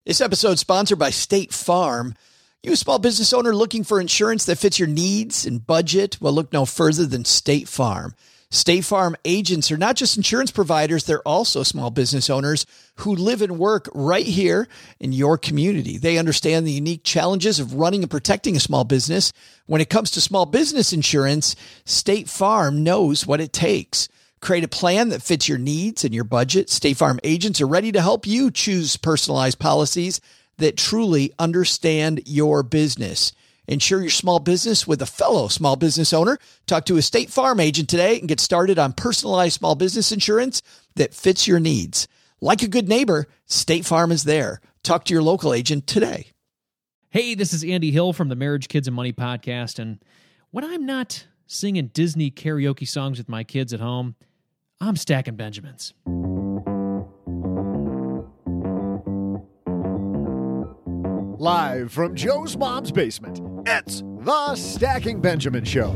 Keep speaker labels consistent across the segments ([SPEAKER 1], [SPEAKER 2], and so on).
[SPEAKER 1] This episode is sponsored by State Farm. You a small business owner looking for insurance that fits your needs and budget? Well, look no further than State Farm. State Farm agents are not just insurance providers, they're also small business owners who live and work right here in your community. They understand the unique challenges of running and protecting a small business. When it comes to small business insurance, State Farm knows what it takes. Create a plan that fits your needs and your budget. State Farm agents are ready to help you choose personalized policies that truly understand your business. Insure your small business with a fellow small business owner. Talk to a State Farm agent today and get started on personalized small business insurance that fits your needs. Like a good neighbor, State Farm is there. Talk to your local agent today.
[SPEAKER 2] Hey, this is Andy Hill from the Marriage, Kids, and Money podcast. And when I'm not singing Disney karaoke songs with my kids at home, I'm stacking Benjamins.
[SPEAKER 3] Live from Joe's mom's basement, it's the Stacking Benjamin Show.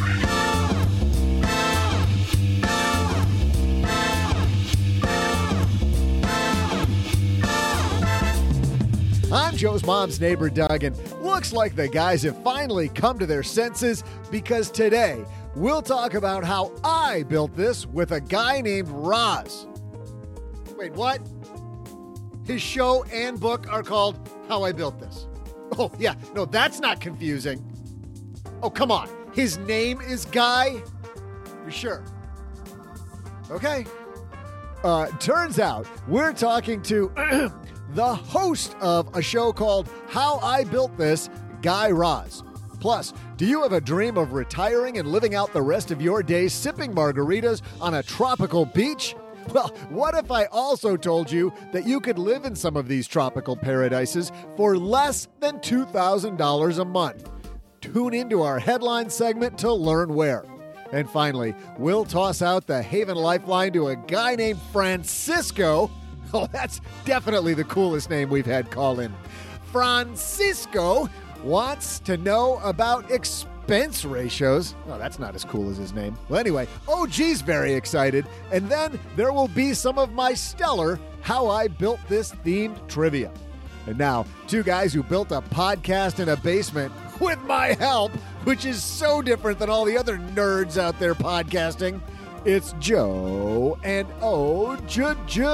[SPEAKER 3] I'm Joe's mom's neighbor, Doug, and looks like the guys have finally come to their senses because today we'll talk about how I built this with a guy named Roz. Wait, what? His show and book are called How I Built This. Oh, yeah. No, that's not confusing. Oh, come on. His name is Guy? You sure? Okay. Turns out we're talking to the host of a show called How I Built This, Guy Raz. Plus, do you have a dream of retiring and living out the rest of your days sipping margaritas on a tropical beach? Well, what if I also told you that you could live in some of these tropical paradises for less than $2,000 a month? Tune into our headline segment to learn where. And finally, we'll toss out the Haven Lifeline to a guy named Francisco. Oh, that's definitely the coolest name we've had call in. Francisco wants to know about expense ratios. Oh, that's not as cool as his name. Well, anyway, OG's very excited. And then there will be some of my stellar How I Built This themed trivia. And now, two guys who built a podcast in a basement with my help, which is so different than all the other nerds out there podcasting. It's Joe and O-G.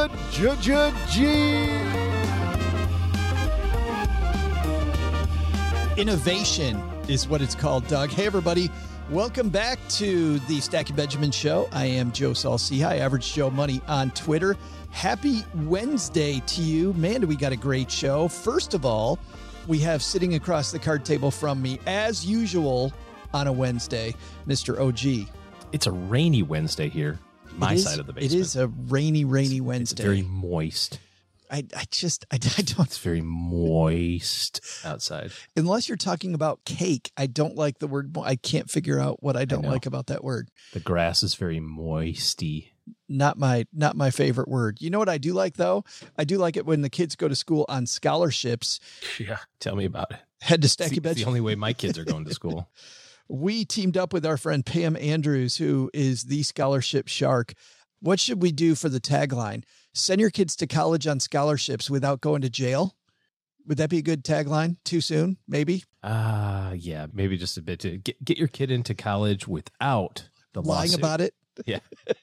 [SPEAKER 1] Innovation is what it's called, Doug. Hey, everybody. Welcome back to the Stacking Benjamin Show. I am Joe Saul-Sehy, Average Joe Money on Twitter. Happy Wednesday to you. Man, do we got a great show. First of all, we have sitting across the card table from me, as usual on a Wednesday, Mr. OG.
[SPEAKER 4] It's a rainy Wednesday here, my side of the basement.
[SPEAKER 1] It is a rainy Wednesday.
[SPEAKER 4] It's very moist.
[SPEAKER 1] I don't.
[SPEAKER 4] It's very moist outside.
[SPEAKER 1] Unless you're talking about cake, I don't like the word. I can't figure out what I don't like about that word.
[SPEAKER 4] The grass is very moisty.
[SPEAKER 1] Not my favorite word. You know what I do like though? I do like it when the kids go to school on scholarships.
[SPEAKER 4] Yeah, tell me about it.
[SPEAKER 1] Head to Stacking Benjamin.
[SPEAKER 4] It's the only way my kids are going to school.
[SPEAKER 1] We teamed up with our friend Pam Andrews, who is the scholarship shark. What should we do for the tagline? Send your kids to college on scholarships without going to jail. Would that be a good tagline? Too soon, maybe?
[SPEAKER 4] Yeah, maybe just a bit to get your kid into college without the
[SPEAKER 1] lying
[SPEAKER 4] lawsuit.
[SPEAKER 1] About it.
[SPEAKER 4] Yeah.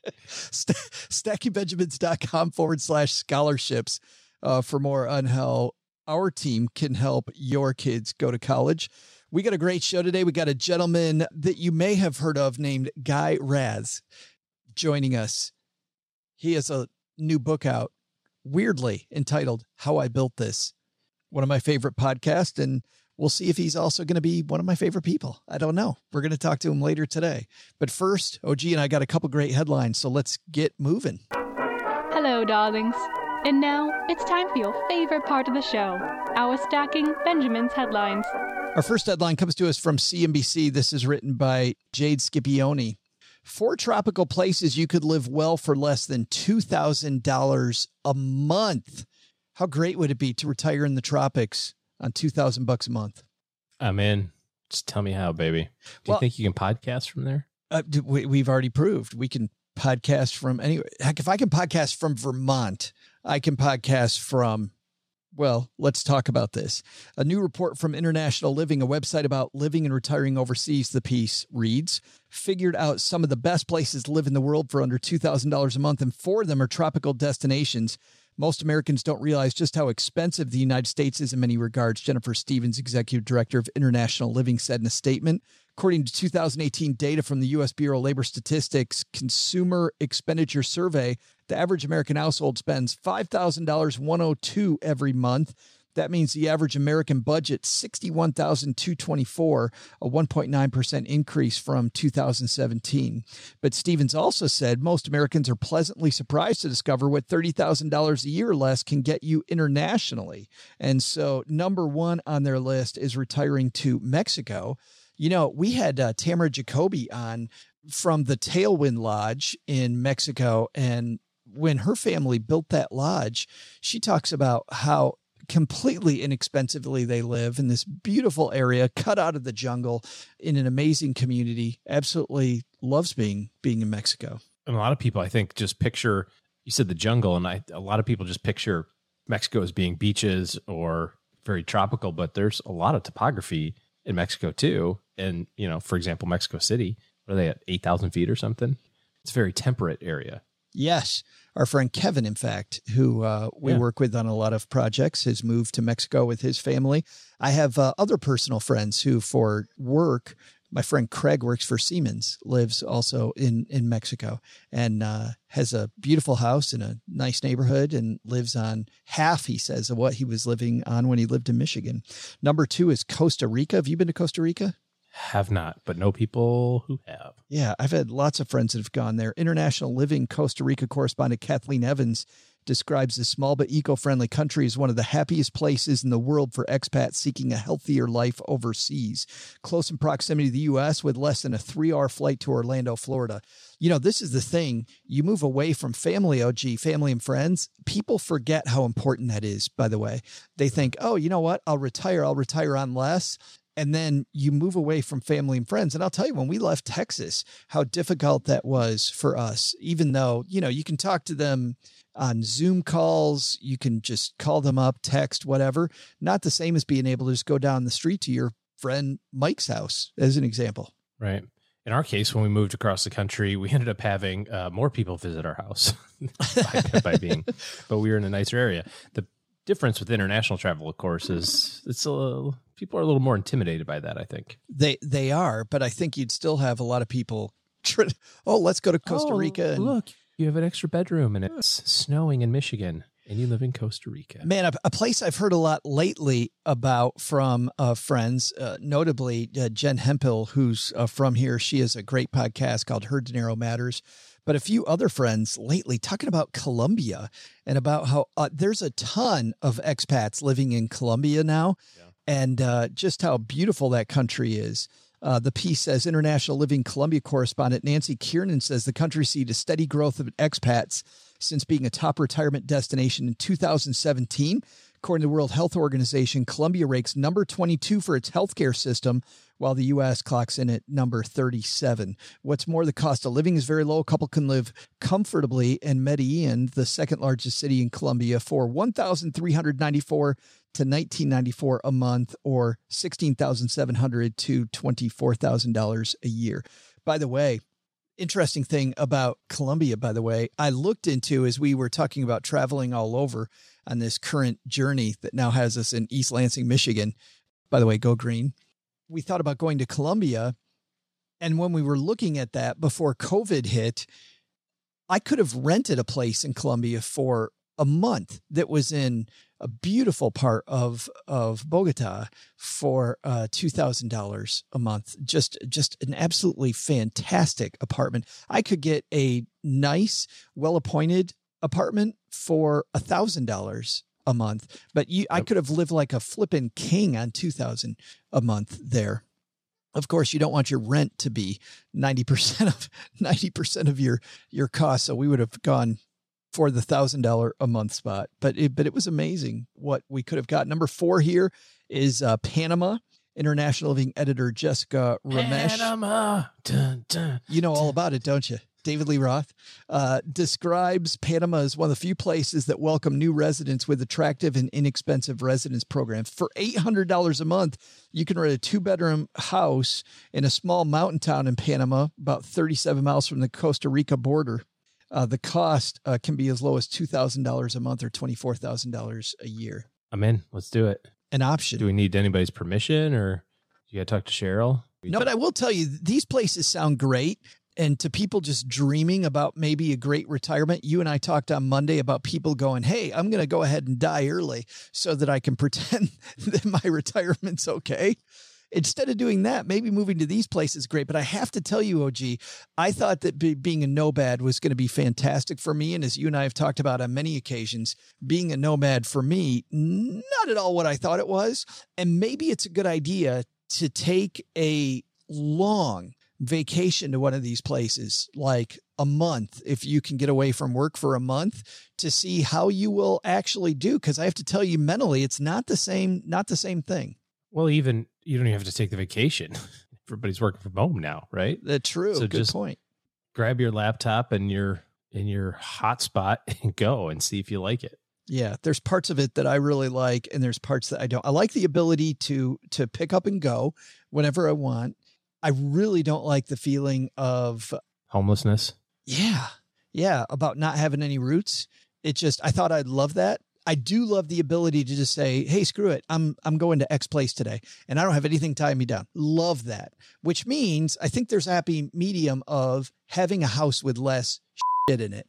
[SPEAKER 1] StackingBenjamins.com/scholarships for more on how our team can help your kids go to college. We got a great show today. We got a gentleman that you may have heard of named Guy Raz joining us. He has a new book out, weirdly entitled How I Built This. One of my favorite podcasts, and we'll see if he's also going to be one of my favorite people. I don't know. We're going to talk to him later today. But first, OG and I got a couple great headlines, so let's get moving.
[SPEAKER 5] Hello, darlings. And now it's time for your favorite part of the show, our Stacking Benjamin's headlines.
[SPEAKER 1] Our first headline comes to us from CNBC. This is written by Jade Scipione. 4 tropical places you could live well for less than $2,000 a month. How great would it be to retire in the tropics on $2,000 a month?
[SPEAKER 4] I'm in. Just tell me how, baby. Do you think you can podcast from there?
[SPEAKER 1] We've already proved we can podcast from anywhere. Heck, if I can podcast from Vermont, I can podcast from Well, let's talk about this. A new report from International Living, a website about living and retiring overseas, the piece reads, figured out some of the best places to live in the world for under $2,000 a month, and 4 of them are tropical destinations. Most Americans don't realize just how expensive the United States is in many regards, Jennifer Stevens, executive director of International Living, said in a statement. According to 2018 data from the U.S. Bureau of Labor Statistics Consumer Expenditure Survey, the average American household spends $5,102 every month. That means the average American budget, $61,224, a 1.9% increase from 2017. But Stevens also said most Americans are pleasantly surprised to discover what $30,000 a year or less can get you internationally. And so number 1 on their list is retiring to Mexico. You know, we had Tamara Jacoby on from the Tailwind Lodge in Mexico. And when her family built that lodge, she talks about how completely inexpensively they live in this beautiful area, cut out of the jungle in an amazing community. Absolutely loves being in Mexico.
[SPEAKER 4] And a lot of people, I think, just picture, you said the jungle, and a lot of people just picture Mexico as being beaches or very tropical, but there's a lot of topography in Mexico too. And, you know, for example, Mexico City, what are they at, 8,000 feet or something? It's a very temperate area.
[SPEAKER 1] Yes. Our friend Kevin, in fact, who we work with on a lot of projects, has moved to Mexico with his family. I have other personal friends who, for work, my friend Craig works for Siemens, lives also in Mexico, and has a beautiful house in a nice neighborhood and lives on half, he says, of what he was living on when he lived in Michigan. Number 2 is Costa Rica. Have you been to Costa Rica?
[SPEAKER 4] Have not, but know people who have.
[SPEAKER 1] Yeah, I've had lots of friends that have gone there. International Living Costa Rica correspondent Kathleen Evans describes this small but eco-friendly country as one of the happiest places in the world for expats seeking a healthier life overseas. Close in proximity to the U.S. with less than a 3-hour flight to Orlando, Florida. You know, this is the thing. You move away from family, family and friends. People forget how important that is, by the way. They think, oh, you know what? I'll retire on less. And then you move away from family and friends. And I'll tell you, when we left Texas, how difficult that was for us, even though, you know, you can talk to them on Zoom calls, you can just call them up, text, whatever. Not the same as being able to just go down the street to your friend Mike's house, as an example.
[SPEAKER 4] Right. In our case, when we moved across the country, we ended up having more people visit our house but we were in a nicer area. The difference with international travel, of course, is people are a little more intimidated by that, I think.
[SPEAKER 1] They are, but I think you'd still have a lot of people, let's go to Costa Rica. And
[SPEAKER 4] look, you have an extra bedroom and it's snowing in Michigan and you live in Costa Rica.
[SPEAKER 1] Man, a place I've heard a lot lately about from friends, notably Jen Hemphill, who's from here. She has a great podcast called Her Dinero Matters. But a few other friends lately talking about Colombia and about how there's a ton of expats living in Colombia now, and just how beautiful that country is. The piece says International Living Colombia correspondent Nancy Kiernan says the country sees a steady growth of expats since being a top retirement destination in 2017. According to the World Health Organization, Colombia ranks number 22 for its healthcare system, while the U.S. clocks in at number 37. What's more, the cost of living is very low. A couple can live comfortably in Medellin, the second largest city in Colombia, for $1,394 to $1,994 a month, or $16,700 to $24,000 a year. By the way, interesting thing about Colombia, by the way, I looked into as we were talking about traveling all over on this current journey that now has us in East Lansing, Michigan. By the way, go green. We thought about going to Colombia. And when we were looking at that before COVID hit, I could have rented a place in Colombia for a month that was in a beautiful part of Bogota for $2,000 a month. Just an absolutely fantastic apartment. I could get a nice, well-appointed apartment for $1,000 a month, but I could have lived like a flippin' king on $2,000 a month there. Of course, you don't want your rent to be 90% of your cost. So we would have gone for the $1,000 a month spot, but it was amazing what we could have got. Number 4 here is Panama. International Living editor Jessica Ramesh.
[SPEAKER 4] Panama. Dun, dun,
[SPEAKER 1] you know all about it, don't you? David Lee Roth, describes Panama as one of the few places that welcome new residents with attractive and inexpensive residence programs. For $800 a month, you can rent a 2-bedroom house in a small mountain town in Panama, about 37 miles from the Costa Rica border. The cost can be as low as $2,000 a month or $24,000 a year.
[SPEAKER 4] I'm in. Let's do it.
[SPEAKER 1] An option.
[SPEAKER 4] Do we need anybody's permission, or you got to talk to Cheryl?
[SPEAKER 1] No, but I will tell you, these places sound great. And to people just dreaming about maybe a great retirement, you and I talked on Monday about people going, hey, I'm going to go ahead and die early so that I can pretend that my retirement's okay. Instead of doing that, maybe moving to these places is great. But I have to tell you, OG, I thought that being a nomad was going to be fantastic for me. And as you and I have talked about on many occasions, being a nomad for me, not at all what I thought it was. And maybe it's a good idea to take a long vacation to one of these places, like a month, if you can get away from work for a month, to see how you will actually do. Because I have to tell you, mentally, it's not the same thing.
[SPEAKER 4] Well, even you don't even have to take the vacation. Everybody's working from home now, right?
[SPEAKER 1] That's true.
[SPEAKER 4] So
[SPEAKER 1] Good
[SPEAKER 4] just
[SPEAKER 1] point.
[SPEAKER 4] Grab your laptop and your hotspot and go and see if you like it.
[SPEAKER 1] Yeah, there's parts of it that I really like, and there's parts that I don't. I like the ability to pick up and go whenever I want. I really don't like the feeling of
[SPEAKER 4] homelessness.
[SPEAKER 1] Yeah, about not having any roots. I thought I'd love that. I do love the ability to just say, hey, screw it. I'm going to X place today and I don't have anything tying me down. Love that, which means I think there's a happy medium of having a house with less shit in it,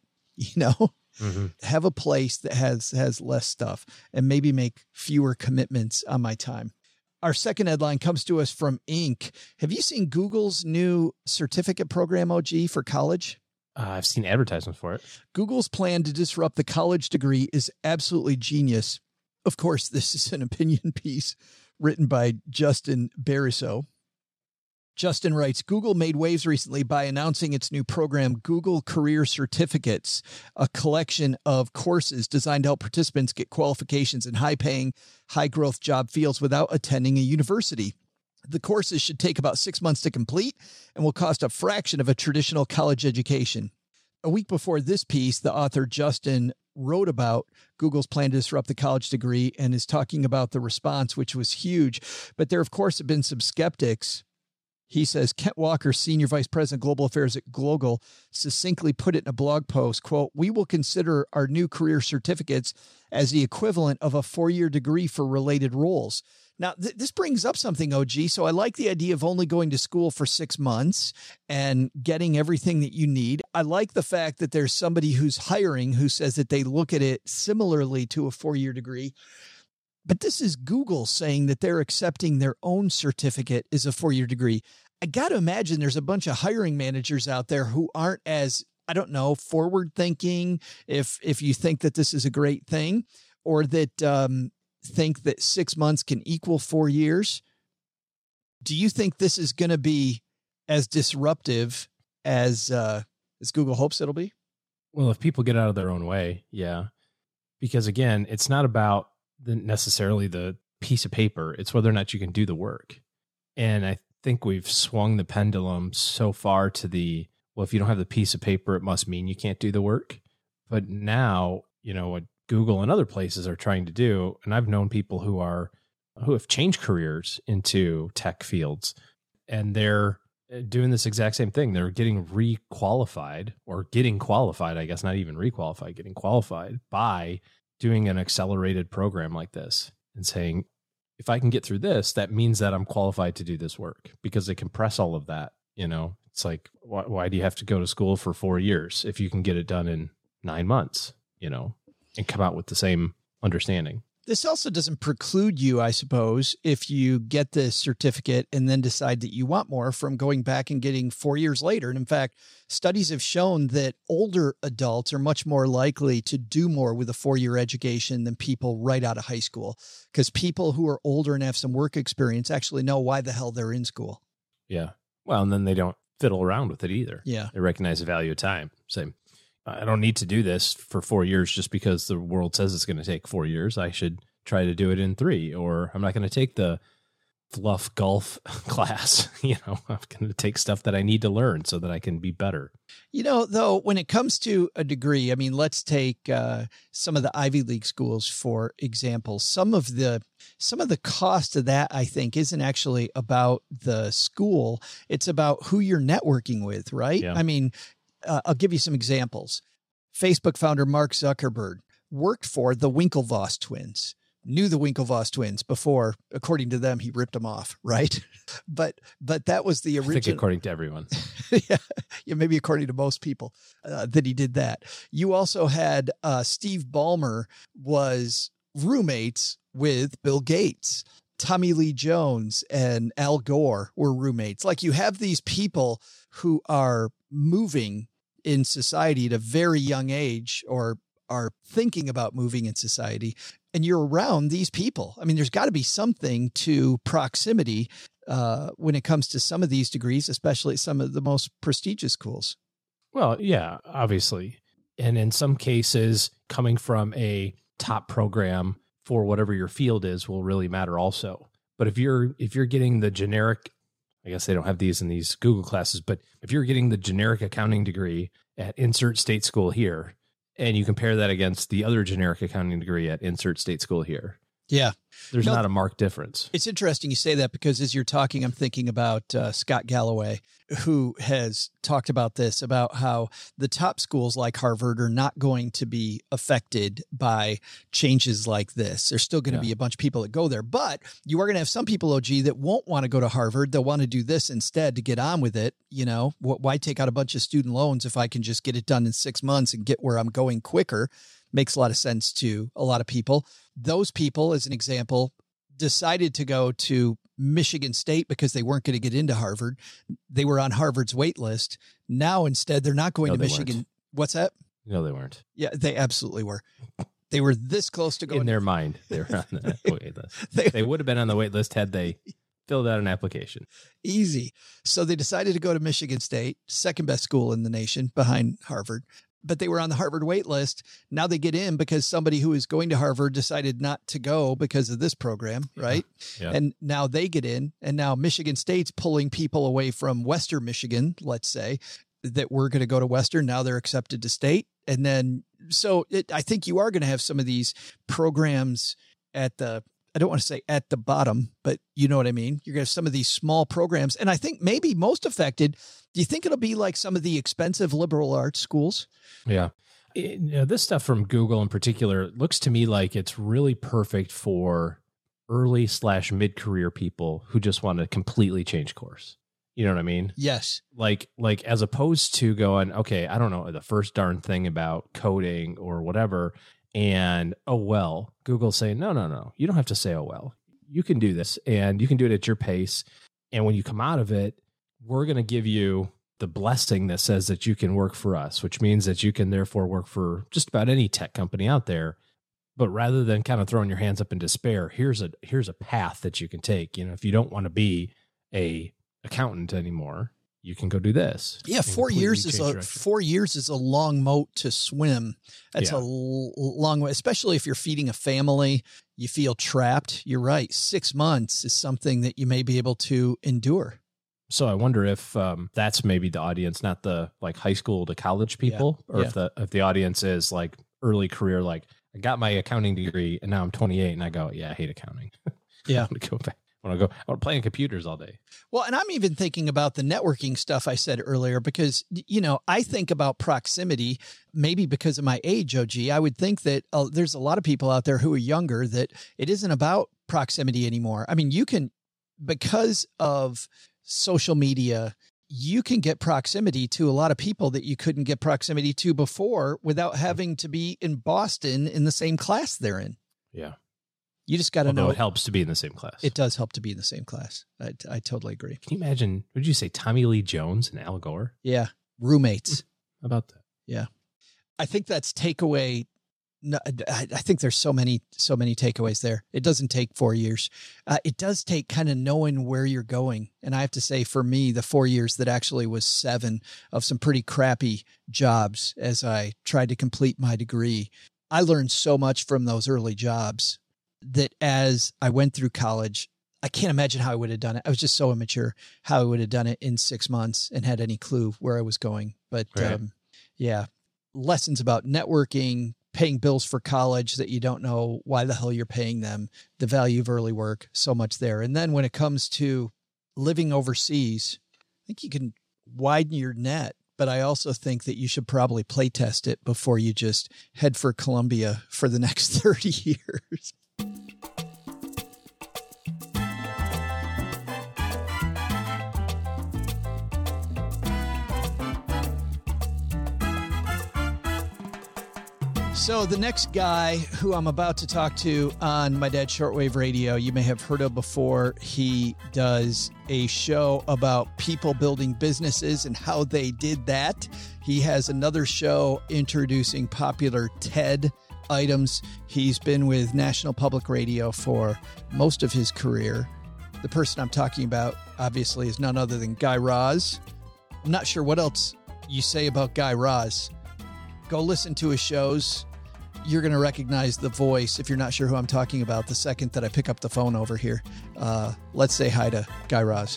[SPEAKER 1] have a place that has less stuff and maybe make fewer commitments on my time. Our second headline comes to us from Inc. Have you seen Google's new certificate program, OG, for college?
[SPEAKER 4] I've seen advertisements for it.
[SPEAKER 1] Google's plan to disrupt the college degree is absolutely genius. Of course, this is an opinion piece written by Justin Bariso. Justin writes, Google made waves recently by announcing its new program, Google Career Certificates, a collection of courses designed to help participants get qualifications in high-paying, high-growth job fields without attending a university. The courses should take about 6 months to complete and will cost a fraction of a traditional college education. A week before this piece, the author Justin wrote about Google's plan to disrupt the college degree and is talking about the response, which was huge. But there, of course, have been some skeptics. He says, Kent Walker, Senior Vice President, Global Affairs at Google, succinctly put it in a blog post, quote, we will consider our new career certificates as the equivalent of a 4-year degree for related roles. Now, this brings up something, OG. So I like the idea of only going to school for 6 months and getting everything that you need. I like the fact that there's somebody who's hiring who says that they look at it similarly to a 4-year degree. But this is Google saying that they're accepting their own certificate as a 4-year degree. I got to imagine there's a bunch of hiring managers out there who aren't as, I don't know, forward thinking, if you think that this is a great thing, or that think that 6 months can equal 4 years. Do you think this is going to be as disruptive as Google hopes it'll be?
[SPEAKER 4] Well, if people get out of their own way, yeah. Because again, it's not about necessarily the piece of paper. It's whether or not you can do the work. And I think we've swung the pendulum so far to well, if you don't have the piece of paper, it must mean you can't do the work. But now, what Google and other places are trying to do, and I've known people who have changed careers into tech fields, and they're doing this exact same thing. They're getting qualified, I guess, not even requalified, getting qualified by doing an accelerated program like this and saying, if I can get through this, that means that I'm qualified to do this work, because they compress all of that. It's like, why do you have to go to school for 4 years if you can get it done in 9 months, and come out with the same understanding?
[SPEAKER 1] This also doesn't preclude you, I suppose, if you get the certificate and then decide that you want more, from going back and getting 4 years later. And in fact, studies have shown that older adults are much more likely to do more with a 4-year education than people right out of high school, because people who are older and have some work experience actually know why the hell they're in school.
[SPEAKER 4] Yeah. Well, and then they don't fiddle around with it either.
[SPEAKER 1] Yeah.
[SPEAKER 4] They recognize the value of time. Say, I don't need to do this for 4 years just because the world says it's going to take 4 years. I should try to do it in 3, or I'm not going to take the fluff golf class. I'm going to take stuff that I need to learn so that I can be better.
[SPEAKER 1] Though, when it comes to a degree, I mean, let's take some of the Ivy League schools, for example. Some of the cost of that, I think, isn't actually about the school. It's about who you're networking with, right?
[SPEAKER 4] Yeah.
[SPEAKER 1] I mean, I'll give you some examples. Facebook founder Mark Zuckerberg worked for the Winklevoss twins. Knew the Winklevoss twins before, according to them, he ripped them off, right? But that was the original.
[SPEAKER 4] I think according to everyone.
[SPEAKER 1] yeah, maybe according to most people that he did that. You also had Steve Ballmer was roommates with Bill Gates. Tommy Lee Jones and Al Gore were roommates. Like, you have these people who are moving in society at a very young age, or are thinking about moving in society, and you're around these people. I mean, there's got to be something to proximity when it comes to some of these degrees, especially some of the most prestigious schools.
[SPEAKER 4] Well, yeah, obviously. And in some cases, coming from a top program for whatever your field is will really matter also. But if you're getting the generic, I guess they don't have these in these Google classes, but if you're getting the generic accounting degree at insert state school here, and you compare that against the other generic accounting degree at insert state school here,
[SPEAKER 1] yeah,
[SPEAKER 4] there's not a marked difference.
[SPEAKER 1] It's interesting you say that, because as you're talking, I'm thinking about Scott Galloway, who has talked about this, about how the top schools like Harvard are not going to be affected by changes like this. There's still going to be a bunch of people that go there, but you are going to have some people, OG, that won't want to go to Harvard. They'll want to do this instead to get on with it. Why take out a bunch of student loans if I can just get it done in 6 months and get where I'm going quicker? Makes a lot of sense to a lot of people. Those people, as an example, decided to go to Michigan State because they weren't going to get into Harvard. They were on Harvard's wait list. Now, instead, they're not going to Michigan.
[SPEAKER 4] Weren't.
[SPEAKER 1] What's that?
[SPEAKER 4] No, they weren't.
[SPEAKER 1] Yeah, they absolutely were. They were this close to going.
[SPEAKER 4] In their mind, they were on the wait list. They would have been on the wait list had they filled out an application.
[SPEAKER 1] Easy. So they decided to go to Michigan State, second best school in the nation behind Harvard. But they were on the Harvard wait list. Now they get in because somebody who is going to Harvard decided not to go because of this program, right?
[SPEAKER 4] Yeah.
[SPEAKER 1] And now they get in, and now Michigan State's pulling people away from Western Michigan, let's say, that were going to go to Western. Now they're accepted to state. And then, I think you are going to have some of these programs at the, I don't want to say at the bottom, but you know what I mean? You're going to have some of these small programs. And I think maybe most affected, do you think it'll be like some of the expensive liberal arts schools?
[SPEAKER 4] Yeah. This stuff from Google in particular looks to me like it's really perfect for early/mid-career people who just want to completely change course. You know what I mean?
[SPEAKER 1] Yes.
[SPEAKER 4] Like as opposed to going, okay, I don't know the first darn thing about coding or whatever. And, Google's saying, no, you don't have to say, you can do this and you can do it at your pace. And when you come out of it, we're going to give you the blessing that says that you can work for us, which means that you can therefore work for just about any tech company out there. But rather than kind of throwing your hands up in despair, here's a path that you can take. If you don't want to be a accountant anymore, you can go do this.
[SPEAKER 1] Yeah, 4 years is 4 years is a long moat to swim. That's a long way, especially if you're feeding a family. You feel trapped. You're right. 6 months is something that you may be able to endure.
[SPEAKER 4] So I wonder if that's maybe the audience, not the like high school to college people, or if the audience is like early career, like I got my accounting degree and now I'm 28 and I go, I hate accounting.
[SPEAKER 1] Yeah,
[SPEAKER 4] I want to go back. I want to play on computers all day.
[SPEAKER 1] Well, and I'm even thinking about the networking stuff I said earlier, because, I think about proximity, maybe because of my age, OG. I would think that there's a lot of people out there who are younger that it isn't about proximity anymore. I mean, you can, because of social media, you can get proximity to a lot of people that you couldn't get proximity to before without having to be in Boston in the same class they're in.
[SPEAKER 4] Yeah.
[SPEAKER 1] You just got to know.
[SPEAKER 4] It helps to be in the same class.
[SPEAKER 1] It does help to be in the same class. I totally agree.
[SPEAKER 4] Can you imagine, what did you say, Tommy Lee Jones and Al Gore?
[SPEAKER 1] Yeah. Roommates.
[SPEAKER 4] How about that?
[SPEAKER 1] Yeah. I think that's takeaway. No, I think there's so many takeaways there. It doesn't take 4 years. It does take kind of knowing where you're going. And I have to say, for me, the 4 years that actually was 7 of some pretty crappy jobs as I tried to complete my degree, I learned so much from those early jobs that as I went through college, I can't imagine how I would have done it. I was just so immature how I would have done it in 6 months and had any clue where I was going. But
[SPEAKER 4] Right.
[SPEAKER 1] yeah, lessons about networking, paying bills for college that you don't know why the hell you're paying them, the value of early work, so much there. And then when it comes to living overseas, I think you can widen your net, but I also think that you should probably play test it before you just head for Colombia for the next 30 years. So the next guy who I'm about to talk to on My Dad's Shortwave Radio, you may have heard of before. He does a show about people building businesses and how they did that. He has another show introducing popular TED items. He's been with National Public Radio for most of his career. The person I'm talking about, obviously, is none other than Guy Raz. I'm not sure what else you say about Guy Raz. Go listen to his shows. You're going to recognize the voice if you're not sure who I'm talking about the second that I pick up the phone over here. Let's say hi to Guy Raz.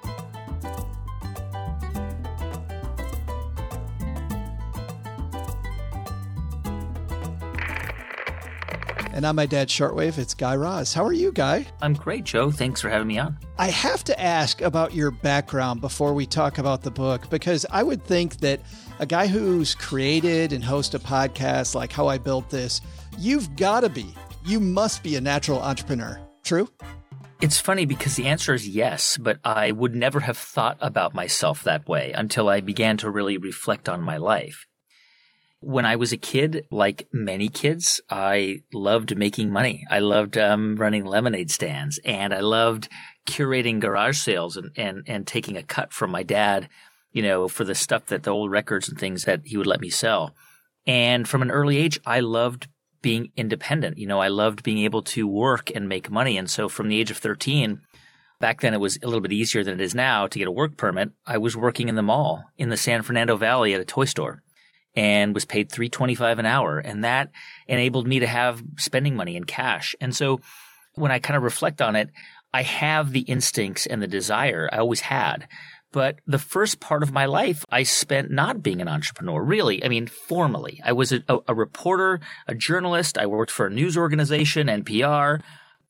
[SPEAKER 1] And on My Dad's Shortwave, it's Guy Raz. How are you, Guy?
[SPEAKER 6] I'm great, Joe. Thanks for having me on.
[SPEAKER 1] I have to ask about your background before we talk about the book, because I would think that a guy who's created and hosts a podcast like How I Built This, you must be a natural entrepreneur. True?
[SPEAKER 6] It's funny because the answer is yes, but I would never have thought about myself that way until I began to really reflect on my life. When I was a kid, like many kids, I loved making money. I loved running lemonade stands, and I loved curating garage sales and taking a cut from my dad, for the stuff that the old records and things that he would let me sell. And from an early age, I loved being independent. I loved being able to work and make money. And so from the age of 13, back then it was a little bit easier than it is now to get a work permit. I was working in the mall in the San Fernando Valley at a toy store, and was paid $3.25 an hour. And that enabled me to have spending money in cash. And so when I kind of reflect on it, I have the instincts and the desire I always had. But the first part of my life, I spent not being an entrepreneur, really. I mean, formally. I was a reporter, a journalist. I worked for a news organization, NPR.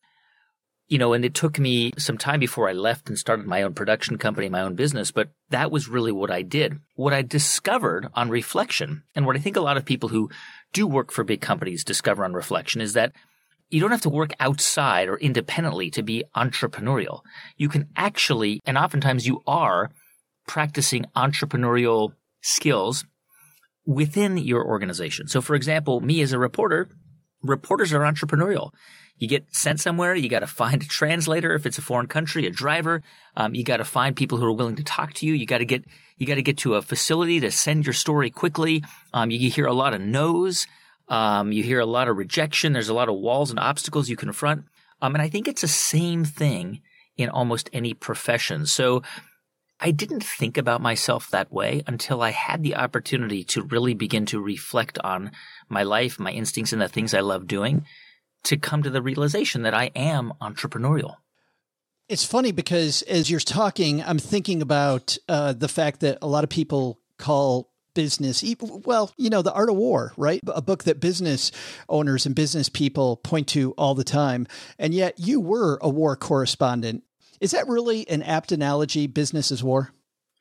[SPEAKER 6] And it took me some time before I left and started my own production company, my own business, but that was really what I did. What I discovered on reflection, and what I think a lot of people who do work for big companies discover on reflection, is that you don't have to work outside or independently to be entrepreneurial. You can actually, and oftentimes you are, practicing entrepreneurial skills within your organization. So for example, me as a reporter, reporters are entrepreneurial. You get sent somewhere, you got to find a translator if it's a foreign country, a driver. You got to find people who are willing to talk to you. You got to get to a facility to send your story quickly. You hear a lot of no's. You hear a lot of rejection. There's a lot of walls and obstacles you confront. And I think it's the same thing in almost any profession. So I didn't think about myself that way until I had the opportunity to really begin to reflect on my life, my instincts, and the things I love doing, to come to the realization that I am entrepreneurial.
[SPEAKER 1] It's funny because as you're talking, I'm thinking about the fact that a lot of people call business, The Art of War, right? A book that business owners and business people point to all the time. And yet you were a war correspondent. Is that really an apt analogy, business is war?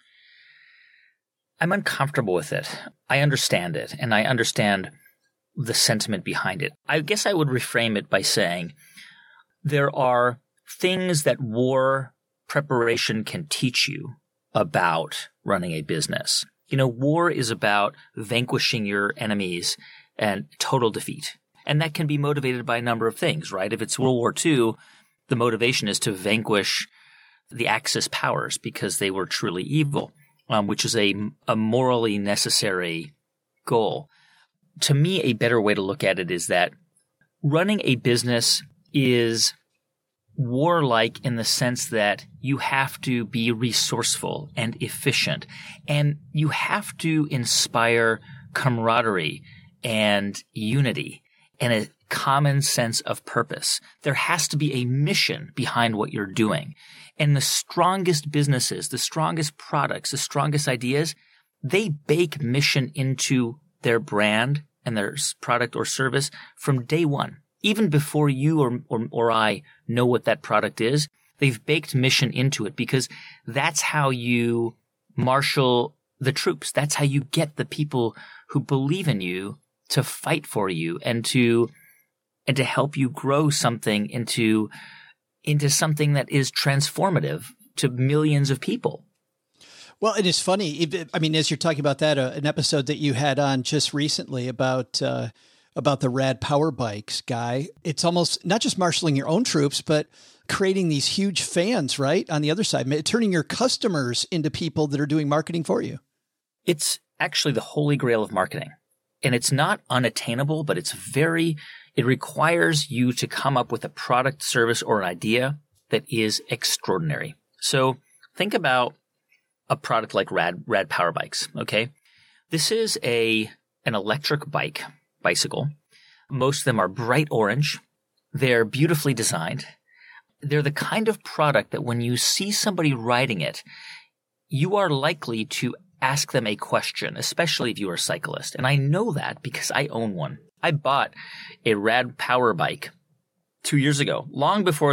[SPEAKER 6] I'm uncomfortable with it. I understand it, and I understand the sentiment behind it. I guess I would reframe it by saying there are things that war preparation can teach you about running a business. War is about vanquishing your enemies and total defeat. And that can be motivated by a number of things, right? If it's World War II, the motivation is to vanquish the Axis powers because they were truly evil, which is a morally necessary goal. To me, a better way to look at it is that running a business is warlike in the sense that you have to be resourceful and efficient, and you have to inspire camaraderie and unity and a common sense of purpose. There has to be a mission behind what you're doing. And the strongest businesses, the strongest products, the strongest ideas, they bake mission into their brand and their product or service from day one. Even before you or I know what that product is, they've baked mission into it, because that's how you marshal the troops. That's how you get the people who believe in you to fight for you and to help you grow something into something that is transformative to millions of people.
[SPEAKER 1] Well, it is funny. I mean, as you're talking about that, an episode that you had on just recently about the Rad Power Bikes guy, it's almost not just marshaling your own troops, but creating these huge fans, right? On the other side, turning your customers into people that are doing marketing for you.
[SPEAKER 6] It's actually the holy grail of marketing. And it's not unattainable, but it requires you to come up with a product, service, or an idea that is extraordinary. So think about a product like Rad Power Bikes, okay? This is an electric bicycle. Most of them are bright orange. They're beautifully designed. They're the kind of product that when you see somebody riding it, you are likely to ask them a question, especially if you are a cyclist. And I know that because I own one. I bought a Rad Power Bike 2 years ago, long before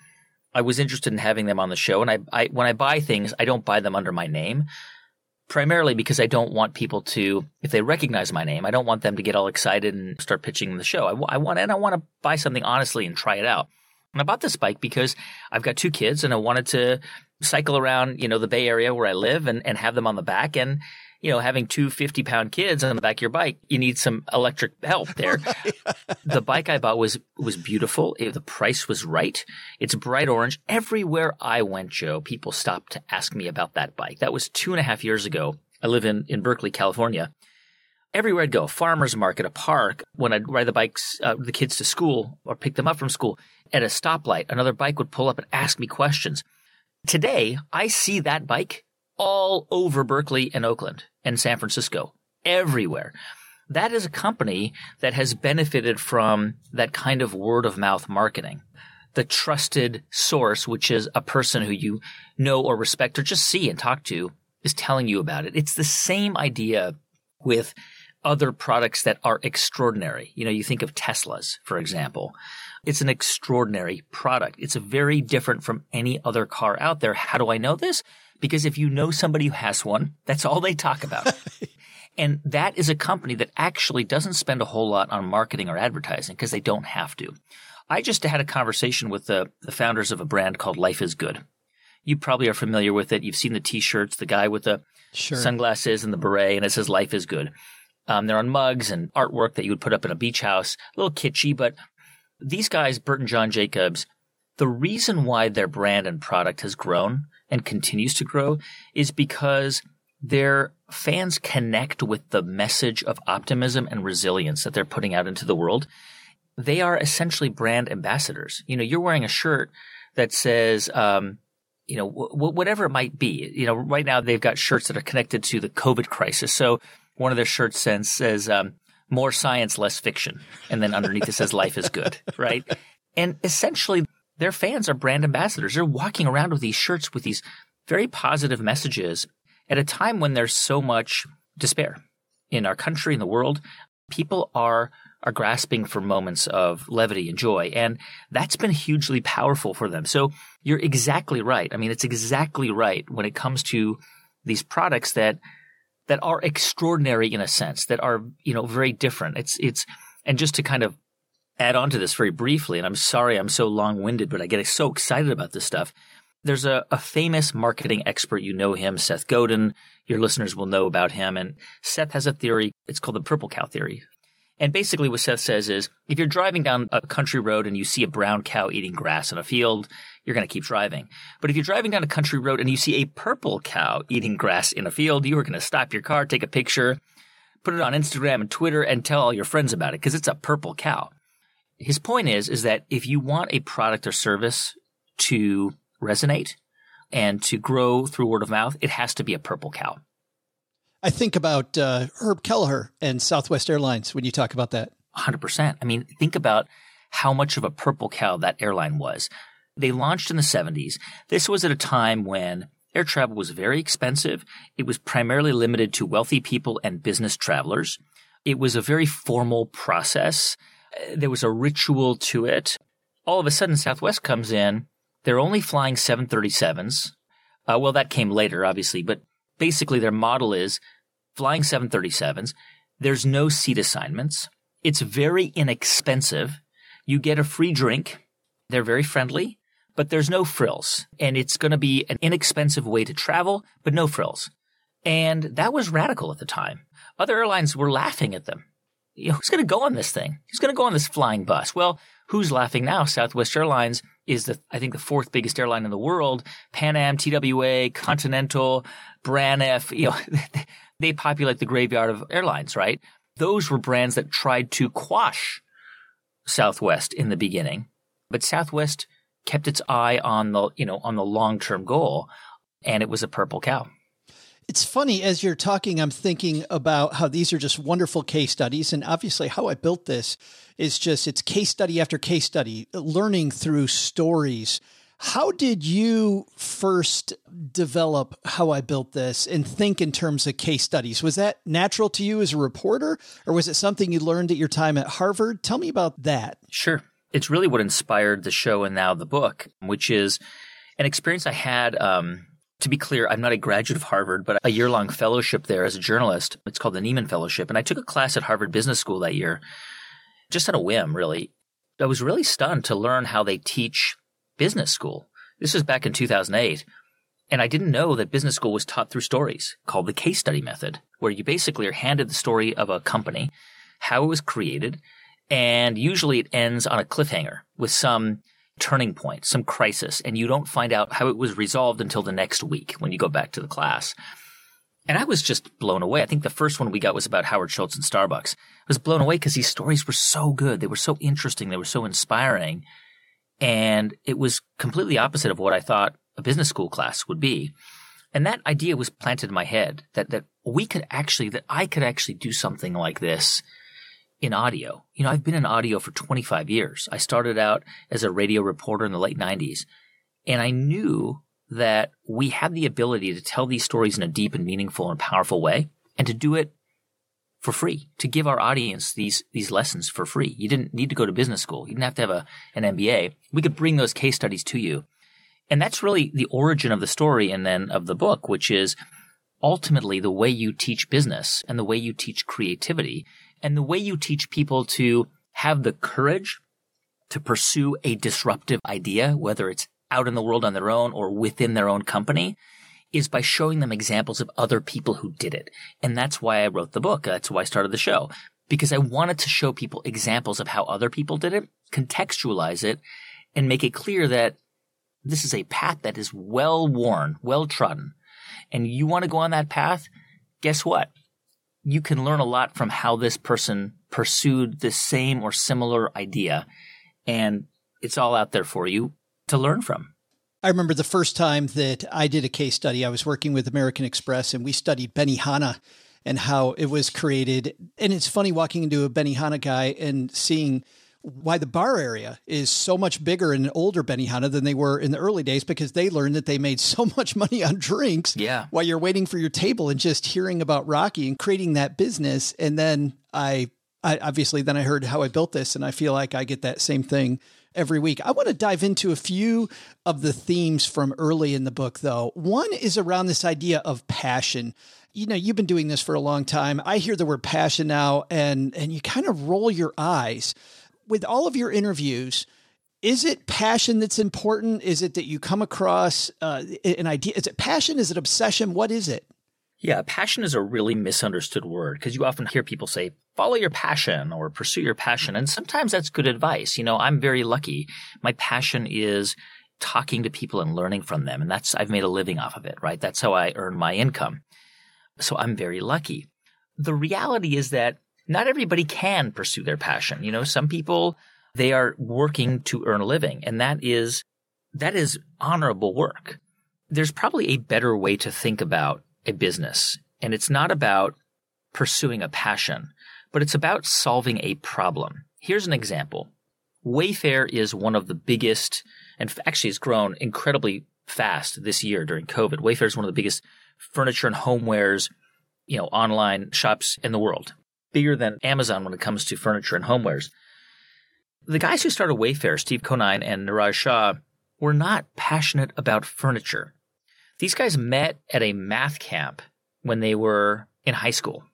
[SPEAKER 6] I was interested in having them on the show. And when I buy things, I don't buy them under my name, primarily because I don't want people to, if they recognize my name, I don't want them to get all excited and start pitching the show. I want to buy something honestly and try it out. And I bought this bike because I've got 2 kids and I wanted to cycle around, the Bay Area where I live and have them on the back. And, having 2 50-pound kids on the back of your bike, you need some electric help there. Right. The bike I bought was beautiful. The price was right. It's bright orange. Everywhere I went, Joe, people stopped to ask me about that bike. That was 2.5 years ago. I live in Berkeley, California. Everywhere I'd go, farmer's market, a park, when I'd ride the kids to school or pick them up from school, at a stoplight, another bike would pull up and ask me questions. Today, I see that bike all over Berkeley and Oakland and San Francisco, everywhere. That is a company that has benefited from that kind of word-of-mouth marketing. The trusted source, which is a person who you know or respect or just see and talk to, is telling you about it. It's the same idea with other products that are extraordinary. You think of Teslas, for example. It's an extraordinary product. It's very different from any other car out there. How do I know this? Because if you know somebody who has one, that's all they talk about. And that is a company that actually doesn't spend a whole lot on marketing or advertising because they don't have to. I just had a conversation with the founders of a brand called Life is Good. You probably are familiar with it. You've seen the T-shirts, the guy with the sunglasses and the beret, and it says Life is Good. They're on mugs and artwork that you would put up in a beach house. A little kitschy, but these guys, Bert and John Jacobs, the reason why their brand and product has grown and continues to grow is because their fans connect with the message of optimism and resilience that they're putting out into the world. They are essentially brand ambassadors. You're wearing a shirt that says, whatever it might be. Right now they've got shirts that are connected to the COVID crisis. So one of their shirts says, more science, less fiction. And then underneath it says life is good, right? And essentially their fans are brand ambassadors. They're walking around with these shirts with these very positive messages at a time when there's so much despair in our country, in the world. People are grasping for moments of levity and joy. And that's been hugely powerful for them. So you're exactly right. I mean, it's exactly right when it comes to these products that are extraordinary in a sense, that are, very different. And just to kind of add on to this very briefly, and I'm sorry I'm so long-winded, but I get so excited about this stuff. There's a famous marketing expert, him, Seth Godin. Your listeners will know about him. And Seth has a theory. It's called the purple cow theory. And basically what Seth says is, if you're driving down a country road and you see a brown cow eating grass in a field, you're going to keep driving. But if you're driving down a country road and you see a purple cow eating grass in a field, you are going to stop your car, take a picture, put it on Instagram and Twitter, and tell all your friends about it because it's a purple cow. His point is that if you want a product or service to resonate and to grow through word of mouth, it has to be a purple cow.
[SPEAKER 1] I think about Herb Kelleher and Southwest Airlines when you talk about that.
[SPEAKER 6] 100%. I mean, think about how much of a purple cow that airline was. They launched in the 70s. This was at a time when air travel was very expensive. It was primarily limited to wealthy people and business travelers. It was a very formal process. There was a ritual to it. All of a sudden, Southwest comes in. They're only flying 737s. Well, that came later, obviously, but basically their model is flying 737s. There's no seat assignments. It's very inexpensive. You get a free drink. They're very friendly, but there's no frills. And it's going to be an inexpensive way to travel, but no frills. And that was radical at the time. Other airlines were laughing at them. Who's going to go on this thing? Who's going to go on this flying bus? Well, who's laughing now? Southwest Airlines is I think the fourth biggest airline in the world. Pan Am, TWA, Continental, Braniff, they populate the graveyard of airlines, right? Those were brands that tried to quash Southwest in the beginning, but Southwest kept its eye on the long-term goal, and it was a purple cow.
[SPEAKER 1] It's funny, as you're talking, I'm thinking about how these are just wonderful case studies. And obviously how I built this is it's case study after case study, learning through stories. How did you first develop how I built this and think in terms of case studies? Was that natural to you as a reporter, or was it something you learned at your time at Harvard? Tell me about that.
[SPEAKER 6] Sure. It's really what inspired the show and now the book, which is an experience I had. To be clear, I'm not a graduate of Harvard, but a year-long fellowship there as a journalist. It's called the Nieman Fellowship. And I took a class at Harvard Business School that year, just on a whim, really. I was really stunned to learn how they teach business school. This was back in 2008. And I didn't know that business school was taught through stories called the case study method, where you basically are handed the story of a company, how it was created, and usually it ends on a cliffhanger with some turning point, some crisis, and you don't find out how it was resolved until the next week when you go back to the class. And I was just blown away. I think the first one we got was about Howard Schultz and Starbucks. I was blown away because these stories were so good. They were so interesting. They were so inspiring. And it was completely opposite of what I thought a business school class would be. And that idea was planted in my head that I could actually do something like this in audio. I've been in audio for 25 years. I started out as a radio reporter in the late 90s, and I knew that we had the ability to tell these stories in a deep and meaningful and powerful way, and to do it for free, to give our audience these lessons for free. You didn't need to go to business school. You didn't have to have an MBA. We could bring those case studies to you. And that's really the origin of the story and then of the book, which is ultimately the way you teach business and the way you teach creativity and the way you teach people to have the courage to pursue a disruptive idea, whether it's out in the world on their own or within their own company, is by showing them examples of other people who did it. And that's why I wrote the book. That's why I started the show, because I wanted to show people examples of how other people did it, contextualize it, and make it clear that this is a path that is well-worn, well-trodden. And you want to go on that path? Guess what? You can learn a lot from how this person pursued the same or similar idea. And it's all out there for you to learn from.
[SPEAKER 1] I remember the first time that I did a case study. I was working with American Express, and we studied Benihana and how it was created. And it's funny walking into a Benihana guy and seeing why the bar area is so much bigger in an older Benihana than they were in the early days, because they learned that they made so much money on drinks while you're waiting for your table, and just hearing about Rocky and creating that business. And then I obviously heard how I built this, and I feel like I get that same thing every week. I want to dive into a few of the themes from early in the book, though. One is around this idea of passion. You've been doing this for a long time. I hear the word passion now, and you kind of roll your eyes. With all of your interviews, is it passion that's important? Is it that you come across an idea? Is it passion? Is it obsession? What is it?
[SPEAKER 6] Yeah, passion is a really misunderstood word, because you often hear people say, follow your passion or pursue your passion. And sometimes that's good advice. I'm very lucky. My passion is talking to people and learning from them. And I've made a living off of it, right? That's how I earn my income. So I'm very lucky. The reality is that not everybody can pursue their passion. Some people, they are working to earn a living, and that is honorable work. There's probably a better way to think about a business, and it's not about pursuing a passion, but it's about solving a problem. Here's an example. Wayfair is one of the biggest, and actually has grown incredibly fast this year during COVID. Wayfair is one of the biggest furniture and homewares, online shops in the world. Bigger than Amazon when it comes to furniture and homewares. The guys who started Wayfair, Steve Conine and Niraj Shah, were not passionate about furniture. These guys met at a math camp when they were in high school.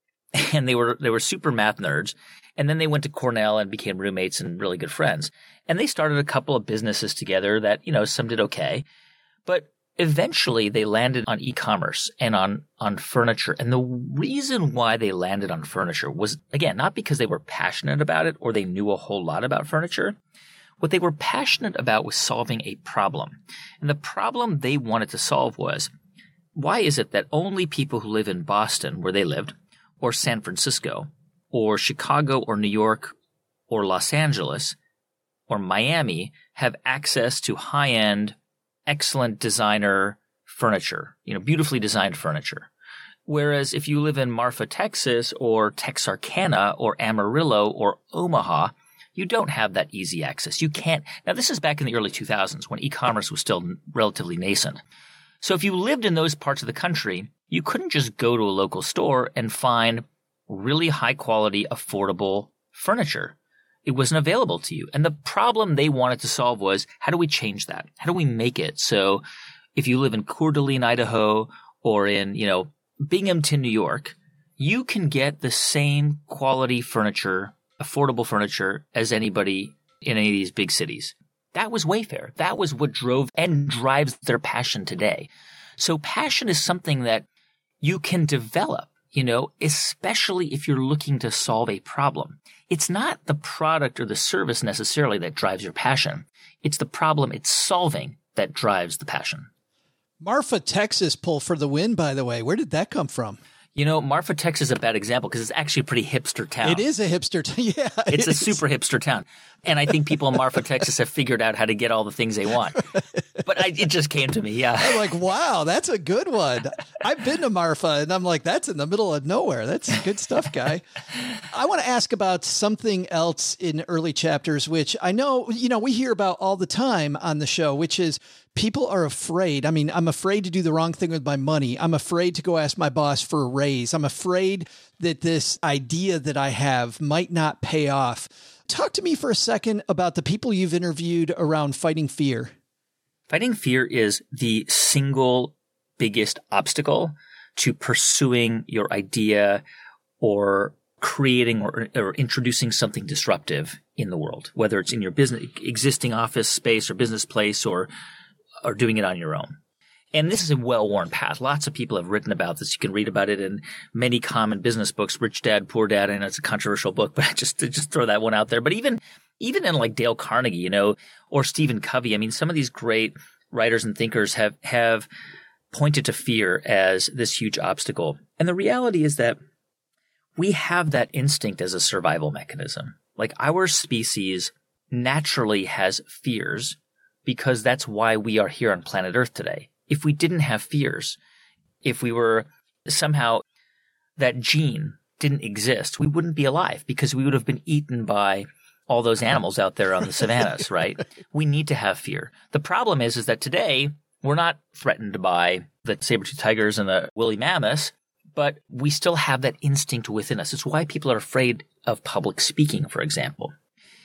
[SPEAKER 6] And they were super math nerds. And then they went to Cornell and became roommates and really good friends. And they started a couple of businesses together that, some did okay. But eventually they landed on e-commerce and on furniture. And the reason why they landed on furniture was, again, not because they were passionate about it or they knew a whole lot about furniture. What they were passionate about was solving a problem. And the problem they wanted to solve was, why is it that only people who live in Boston, where they lived, or San Francisco, or Chicago, or New York, or Los Angeles, or Miami have access to high-end, excellent designer furniture, beautifully designed furniture? Whereas if you live in Marfa, Texas, or Texarkana, or Amarillo, or Omaha, you don't have that easy access. You can't. Now, this is back in the early 2000s when e-commerce was still relatively nascent. So if you lived in those parts of the country, you couldn't just go to a local store and find really high quality, affordable furniture. It wasn't available to you. And the problem they wanted to solve was, how do we change that? How do we make it so if you live in Coeur d'Alene, Idaho, or in, Binghamton, New York, you can get the same quality furniture, affordable furniture, as anybody in any of these big cities. That was Wayfair. That was what drove and drives their passion today. So passion is something that you can develop, especially if you're looking to solve a problem. It's not the product or the service necessarily that drives your passion. It's the problem it's solving that drives the passion.
[SPEAKER 1] Marfa, Texas pull for the win, by the way. Where did that come from?
[SPEAKER 6] Marfa, Texas is a bad example because it's actually a pretty hipster town.
[SPEAKER 1] It is a hipster town. Yeah.
[SPEAKER 6] It's a super hipster town. And I think people in Marfa, Texas have figured out how to get all the things they want. But it just came to me, yeah.
[SPEAKER 1] I'm like, wow, that's a good one. I've been to Marfa, and I'm like, that's in the middle of nowhere. That's good stuff, guy. I want to ask about something else in early chapters, which I know, we hear about all the time on the show, which is people are afraid. I mean, I'm afraid to do the wrong thing with my money. I'm afraid to go ask my boss for a raise. I'm afraid that this idea that I have might not pay off. Talk to me for a second about the people you've interviewed around fighting fear.
[SPEAKER 6] Fighting fear is the single biggest obstacle to pursuing your idea or creating or introducing something disruptive in the world, whether it's in your business, existing office space or business place, or doing it on your own. And this is a well-worn path. Lots of people have written about this. You can read about it in many common business books, Rich Dad, Poor Dad. I know it's a controversial book, but I just throw that one out there. But even in like Dale Carnegie, or Stephen Covey, I mean, some of these great writers and thinkers have pointed to fear as this huge obstacle. And the reality is that we have that instinct as a survival mechanism. Like, our species naturally has fears because that's why we are here on planet Earth today. If we didn't have fears, if we were somehow that gene didn't exist, we wouldn't be alive because we would have been eaten by all those animals out there on the savannas, right? We need to have fear. The problem is that today we're not threatened by the saber-toothed tigers and the woolly mammoths, but we still have that instinct within us. It's why people are afraid of public speaking, for example.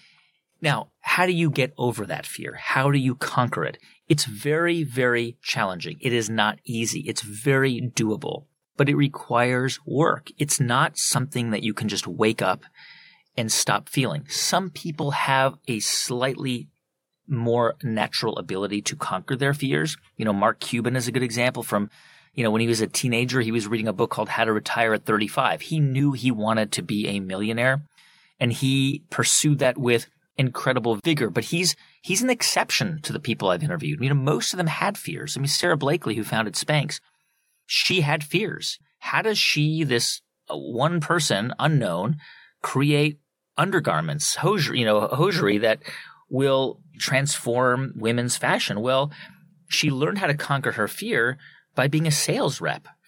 [SPEAKER 6] Now, how do you get over that fear? How do you conquer it? It's very, very challenging. It is not easy. It's very doable, but it requires work. It's not something that you can just wake up and stop feeling. Some people have a slightly more natural ability to conquer their fears. Mark Cuban is a good example from, when he was a teenager, he was reading a book called How to Retire at 35. He knew he wanted to be a millionaire, and he pursued that with incredible vigor, but he's an exception to the people I've interviewed. Most of them had fears. Sarah Blakely, who founded Spanx, she had fears. How does she, this one person, unknown, create undergarments, hosiery that will transform women's fashion? Well, she learned how to conquer her fear by being a sales rep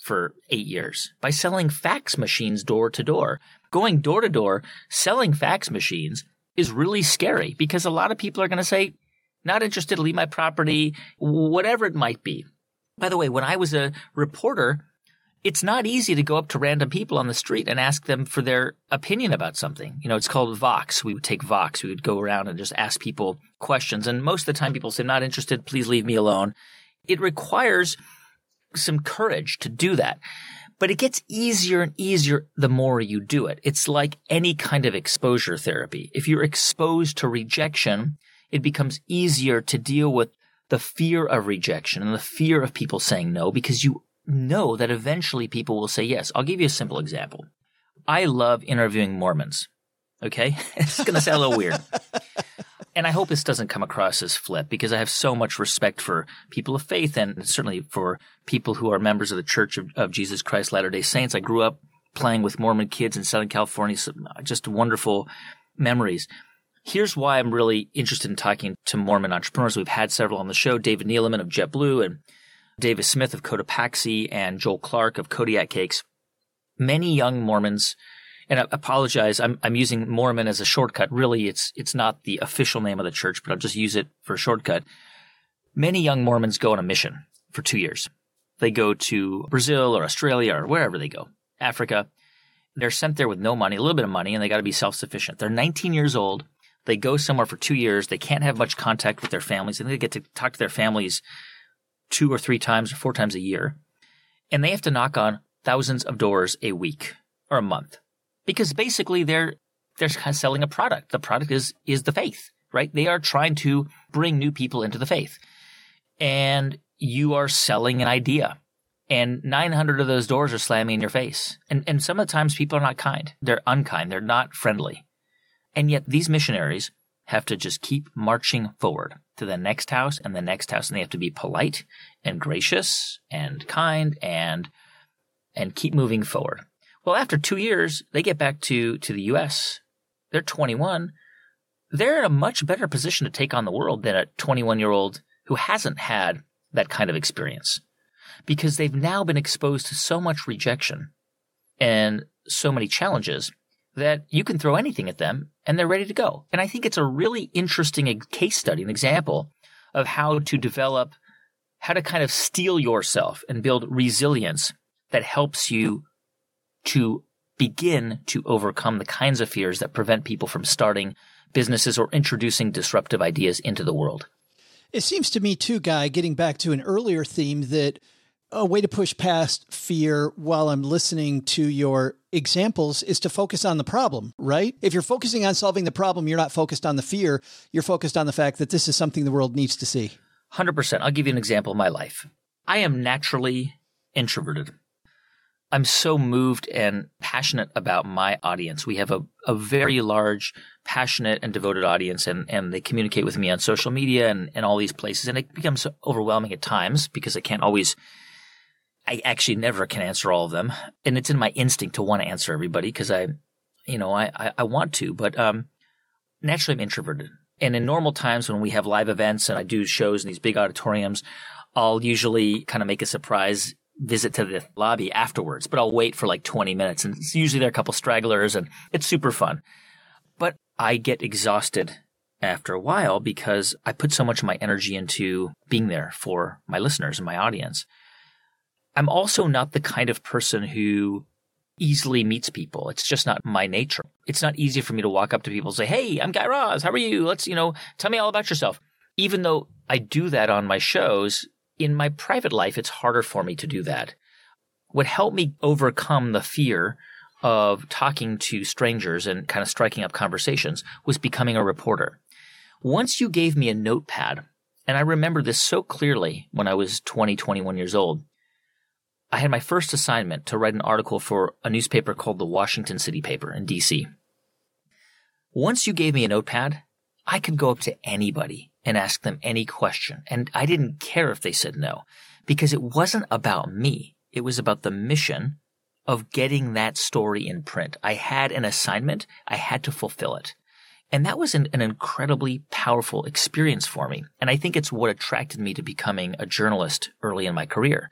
[SPEAKER 6] for 8 years? By selling fax machines door to door. Going door to door, selling fax machines is really scary because a lot of people are going to say, not interested, leave my property, whatever it might be. By the way, when I was a reporter, it's not easy to go up to random people on the street and ask them for their opinion about something. You know, it's called Vox. We would take Vox. We would go around and just ask people questions. And most of the time people say, not interested, please leave me alone. It requires some courage to do that. But it gets easier and easier the more you do it. It's like any kind of exposure therapy. If you're exposed to rejection, it becomes easier to deal with the fear of rejection and the fear of people saying no because you know that eventually people will say yes. I'll give you a simple example. I love interviewing Mormons. Okay? It's going to sound a little weird. And I hope this doesn't come across as flip because I have so much respect for people of faith and certainly for people who are members of the Church of Jesus Christ Latter-day Saints. I grew up playing with Mormon kids in Southern California, so just wonderful memories. Here's why I'm really interested in talking to Mormon entrepreneurs. We've had several on the show, David Neeleman of JetBlue and Davis Smith of Cotopaxi and Joel Clark of Kodiak Cakes. Many young Mormons, and I apologize, I'm using Mormon as a shortcut. Really, it's not the official name of the church, but I'll just use it for a shortcut. Many young Mormons go on a mission for 2 years. They go to Brazil or Australia or wherever they go, Africa. They're sent there with no money, a little bit of money, and they got to be self-sufficient. They're 19 years old. They go somewhere for 2 years. They can't have much contact with their families, and they get to talk to their families 2 or 3 times or 4 times a year. And they have to knock on thousands of doors a week or a month because basically they're kind of selling a product. The product is the faith, right? They are trying to bring new people into the faith. And you are selling an idea. And 900 of those doors are slamming in your face. And some of the times people are not kind. They're unkind. They're not friendly. And yet these missionaries have to just keep marching forward to the next house and the next house. And they have to be polite and gracious and kind and keep moving forward. Well, after 2 years, they get back to the U.S. They're 21. They're in a much better position to take on the world than a 21-year-old who hasn't had that kind of experience because they've now been exposed to so much rejection and so many challenges that you can throw anything at them and they're ready to go. And I think it's a really interesting case study, an example of how to develop, how to kind of steel yourself and build resilience that helps you to begin to overcome the kinds of fears that prevent people from starting businesses or introducing disruptive ideas into the world.
[SPEAKER 1] It seems to me too, Guy, getting back to an earlier theme, that a way to push past fear while I'm listening to your examples is to focus on the problem, right? If you're focusing on solving the problem, you're not focused on the fear. You're focused on the fact that this is something the world needs to see.
[SPEAKER 6] 100%. I'll give you an example of my life. I am naturally introverted. I'm so moved and passionate about my audience. We have a very large, passionate and devoted audience, and they communicate with me on social media and all these places. And it becomes overwhelming at times because I actually never can answer all of them. And it's in my instinct to want to answer everybody because I want to, but naturally I'm introverted. And in normal times when we have live events and I do shows in these big auditoriums, I'll usually kind of make a surprise visit to the lobby afterwards, but I'll wait for like 20 minutes. And it's usually there are a couple stragglers and it's super fun. But I get exhausted after a while because I put so much of my energy into being there for my listeners and my audience. I'm also not the kind of person who easily meets people. It's just not my nature. It's not easy for me to walk up to people and say, hey, I'm Guy Raz. How are you? Let's, tell me all about yourself. Even though I do that on my shows, in my private life, it's harder for me to do that. What helped me overcome the fear of talking to strangers and kind of striking up conversations was becoming a reporter. Once you gave me a notepad, and I remember this so clearly when I was 20, 21 years old, I had my first assignment to write an article for a newspaper called the Washington City Paper in D.C. Once you gave me a notepad, I could go up to anybody and ask them any question. And I didn't care if they said no, because it wasn't about me. It was about the mission of getting that story in print. I had an assignment. I had to fulfill it. And that was an incredibly powerful experience for me. And I think it's what attracted me to becoming a journalist early in my career.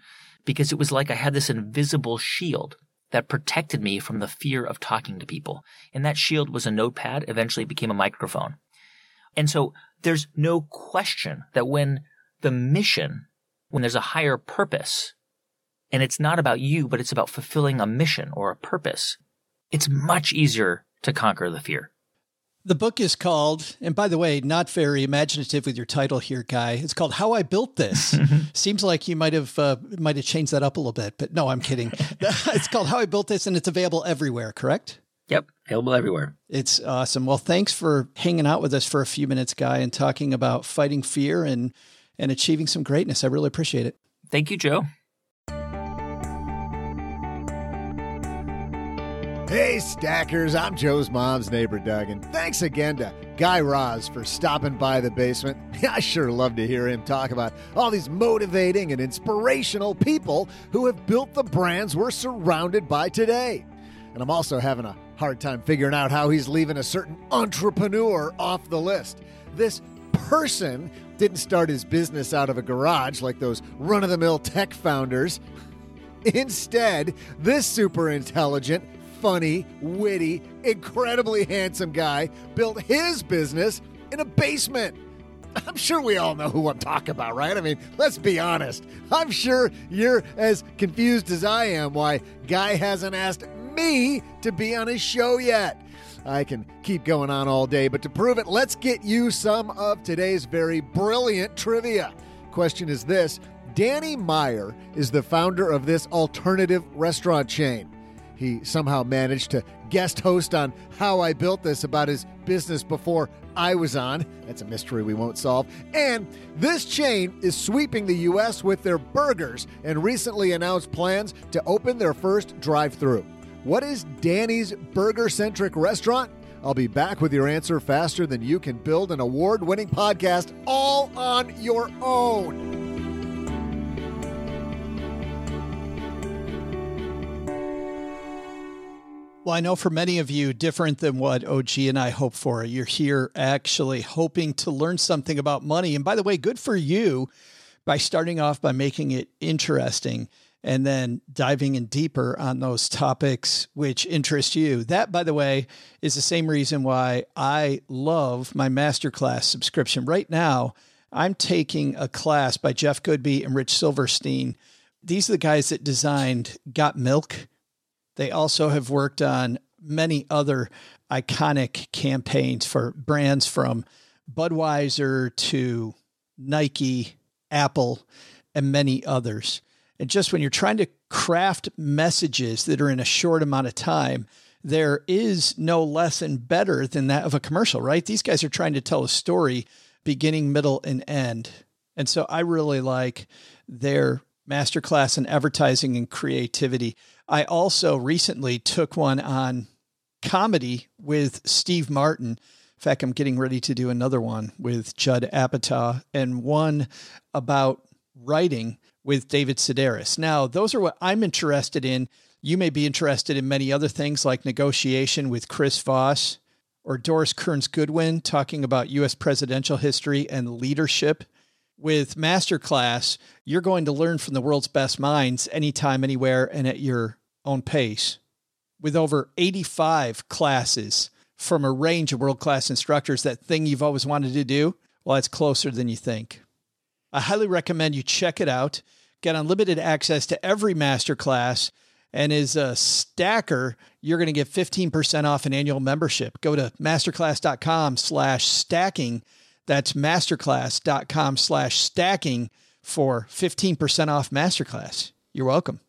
[SPEAKER 6] because it was like I had this invisible shield that protected me from the fear of talking to people. And that shield was a notepad, eventually it became a microphone. And so there's no question that when there's a higher purpose, and it's not about you, but it's about fulfilling a mission or a purpose, it's much easier to conquer the fear.
[SPEAKER 1] The book is called, and by the way, not very imaginative with your title here, Guy. It's called How I Built This. Seems like you might have changed that up a little bit, but no, I'm kidding. It's called How I Built This, and it's available everywhere, correct?
[SPEAKER 6] Yep, available everywhere.
[SPEAKER 1] It's awesome. Well, thanks for hanging out with us for a few minutes, Guy, and talking about fighting fear and achieving some greatness. I really appreciate it.
[SPEAKER 6] Thank you, Joe.
[SPEAKER 3] Hey, Stackers, I'm Joe's mom's neighbor, Doug, and thanks again to Guy Raz for stopping by the basement. I sure love to hear him talk about all these motivating and inspirational people who have built the brands we're surrounded by today. And I'm also having a hard time figuring out how he's leaving a certain entrepreneur off the list. This person didn't start his business out of a garage like those run-of-the-mill tech founders. Instead, this super intelligent, funny, witty, incredibly handsome guy built his business in a basement. I'm sure we all know who I'm talking about, right? I mean, let's be honest. I'm sure you're as confused as I am why Guy hasn't asked me to be on his show yet. I can keep going on all day, but to prove it, let's get you some of today's very brilliant trivia. Question is this: Danny Meyer is the founder of this alternative restaurant chain. He somehow managed to guest host on How I Built This about his business before I was on. That's a mystery we won't solve. And this chain is sweeping the U.S. with their burgers and recently announced plans to open their first drive-thru. What is Danny's burger-centric restaurant? I'll be back with your answer faster than you can build an award-winning podcast all on your own.
[SPEAKER 1] Well, I know for many of you, different than what OG and I hope for, you're here actually hoping to learn something about money. And by the way, good for you by starting off by making it interesting and then diving in deeper on those topics which interest you. That, by the way, is the same reason why I love my masterclass subscription. Right now, I'm taking a class by Jeff Goodby and Rich Silverstein. These are the guys that designed Got Milk. They also have worked on many other iconic campaigns for brands from Budweiser to Nike, Apple, and many others. And just when you're trying to craft messages that are in a short amount of time, there is no lesson better than that of a commercial, right? These guys are trying to tell a story beginning, middle, and end. And so I really like their masterclass in advertising and creativity. I also recently took one on comedy with Steve Martin. In fact, I'm getting ready to do another one with Judd Apatow and one about writing with David Sedaris. Now, those are what I'm interested in. You may be interested in many other things like negotiation with Chris Voss or Doris Kearns Goodwin talking about U.S. presidential history and leadership. With Masterclass, you're going to learn from the world's best minds anytime, anywhere, and at your own pace. With over 85 classes from a range of world-class instructors, that thing you've always wanted to do, well, it's closer than you think. I highly recommend you check it out. Get unlimited access to every Masterclass. And as a stacker, you're going to get 15% off an annual membership. Go to masterclass.com/stacking. That's masterclass.com/stacking for 15% off Masterclass. You're welcome.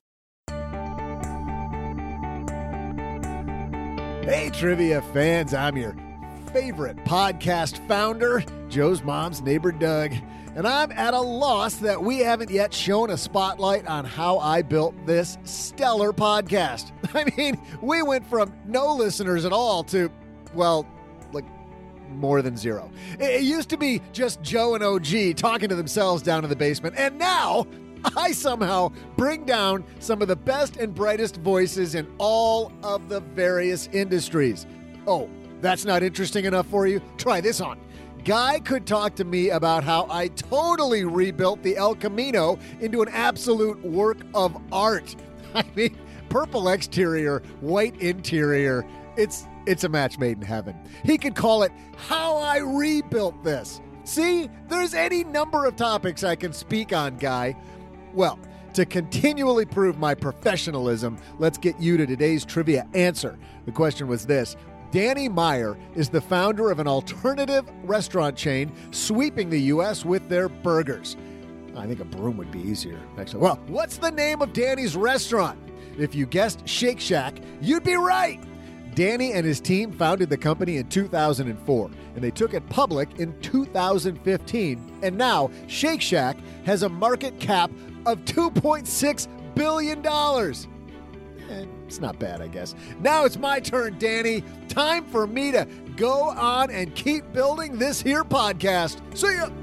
[SPEAKER 3] Hey, trivia fans, I'm your favorite podcast founder, Joe's mom's neighbor, Doug. And I'm at a loss that we haven't yet shown a spotlight on how I built this stellar podcast. I mean, we went from no listeners at all to, well, like more than zero. It used to be just Joe and OG talking to themselves down in the basement. And now I somehow bring down some of the best and brightest voices in all of the various industries. Oh, that's not interesting enough for you? Try this on. Guy could talk to me about how I totally rebuilt the El Camino into an absolute work of art. I mean, purple exterior, white interior. It's a match made in heaven. He could call it How I Rebuilt This. See, there's any number of topics I can speak on, Guy. Well, to continually prove my professionalism, let's get you to today's trivia answer. The question was this. Danny Meyer is the founder of an alternative restaurant chain sweeping the U.S. with their burgers. I think a broom would be easier. Actually, well, what's the name of Danny's restaurant? If you guessed Shake Shack, you'd be right. Danny and his team founded the company in 2004, and they took it public in 2015. And now Shake Shack has a market cap of $2.6 billion. It's not bad, I guess. Now it's my turn, Danny. Time for me to go on and keep building this here podcast. See ya.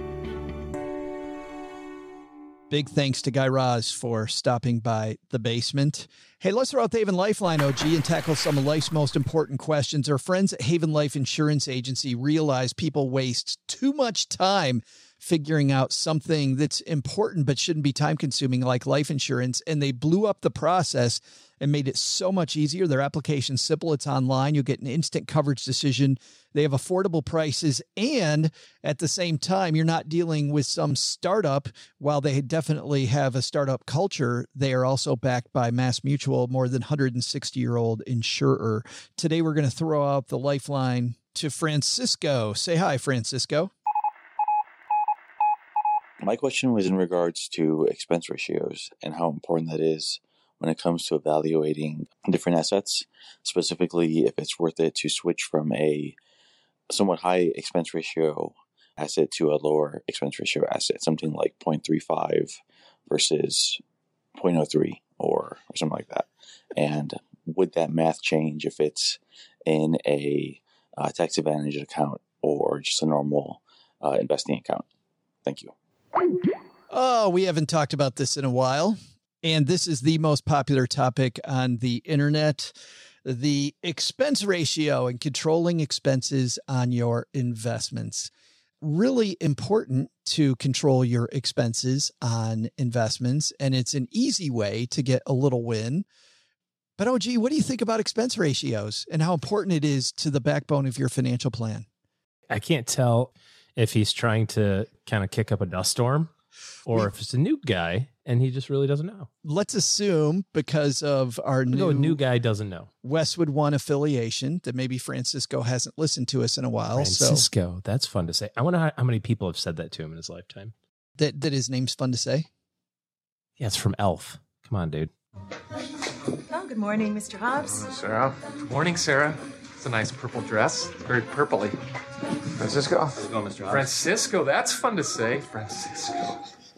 [SPEAKER 1] Big thanks to Guy Raz for stopping by the basement. Hey, let's throw out the Haven Lifeline, OG, and tackle some of life's most important questions. Our friends at Haven Life Insurance Agency realize people waste too much time figuring out something that's important but shouldn't be time-consuming like life insurance, and they blew up the process and made it so much easier. Their application's simple. It's online. You'll get an instant coverage decision. They have affordable prices, and at the same time, you're not dealing with some startup. While they definitely have a startup culture, they are also backed by Mass Mutual, more than 160-year-old insurer. Today, we're going to throw out the lifeline to Francisco. Say hi, Francisco.
[SPEAKER 7] My question was in regards to expense ratios and how important that is when it comes to evaluating different assets, specifically if it's worth it to switch from a somewhat high expense ratio asset to a lower expense ratio asset, something like 0.35 versus 0.03 or something like that. And would that math change if it's in a tax advantage account or just a normal investing account? Thank you.
[SPEAKER 1] Oh, we haven't talked about this in a while. And this is the most popular topic on the internet, the expense ratio and controlling expenses on your investments. Really important to control your expenses on investments. And it's an easy way to get a little win. But OG, what do you think about expense ratios and how important it is to the backbone of your financial plan?
[SPEAKER 4] I can't tell if he's trying to kind of kick up a dust storm or if it's a new guy and he just really doesn't know.
[SPEAKER 1] Let's assume because of our
[SPEAKER 4] new guy doesn't know
[SPEAKER 1] Westwood One affiliation that maybe Francisco hasn't listened to us in a while.
[SPEAKER 4] Francisco, that's fun to say. I wonder how many people have said that to him in his lifetime.
[SPEAKER 1] That his name's fun to say?
[SPEAKER 4] Yeah, it's from Elf. Come on, dude.
[SPEAKER 8] Oh, good morning, Mr. Hobbs.
[SPEAKER 9] Morning, Sarah. Good morning, Sarah. It's a nice purple dress. Very purpley. Francisco?
[SPEAKER 7] How's it going, Mr. Hobbs?
[SPEAKER 9] Francisco, that's fun to say. Francisco.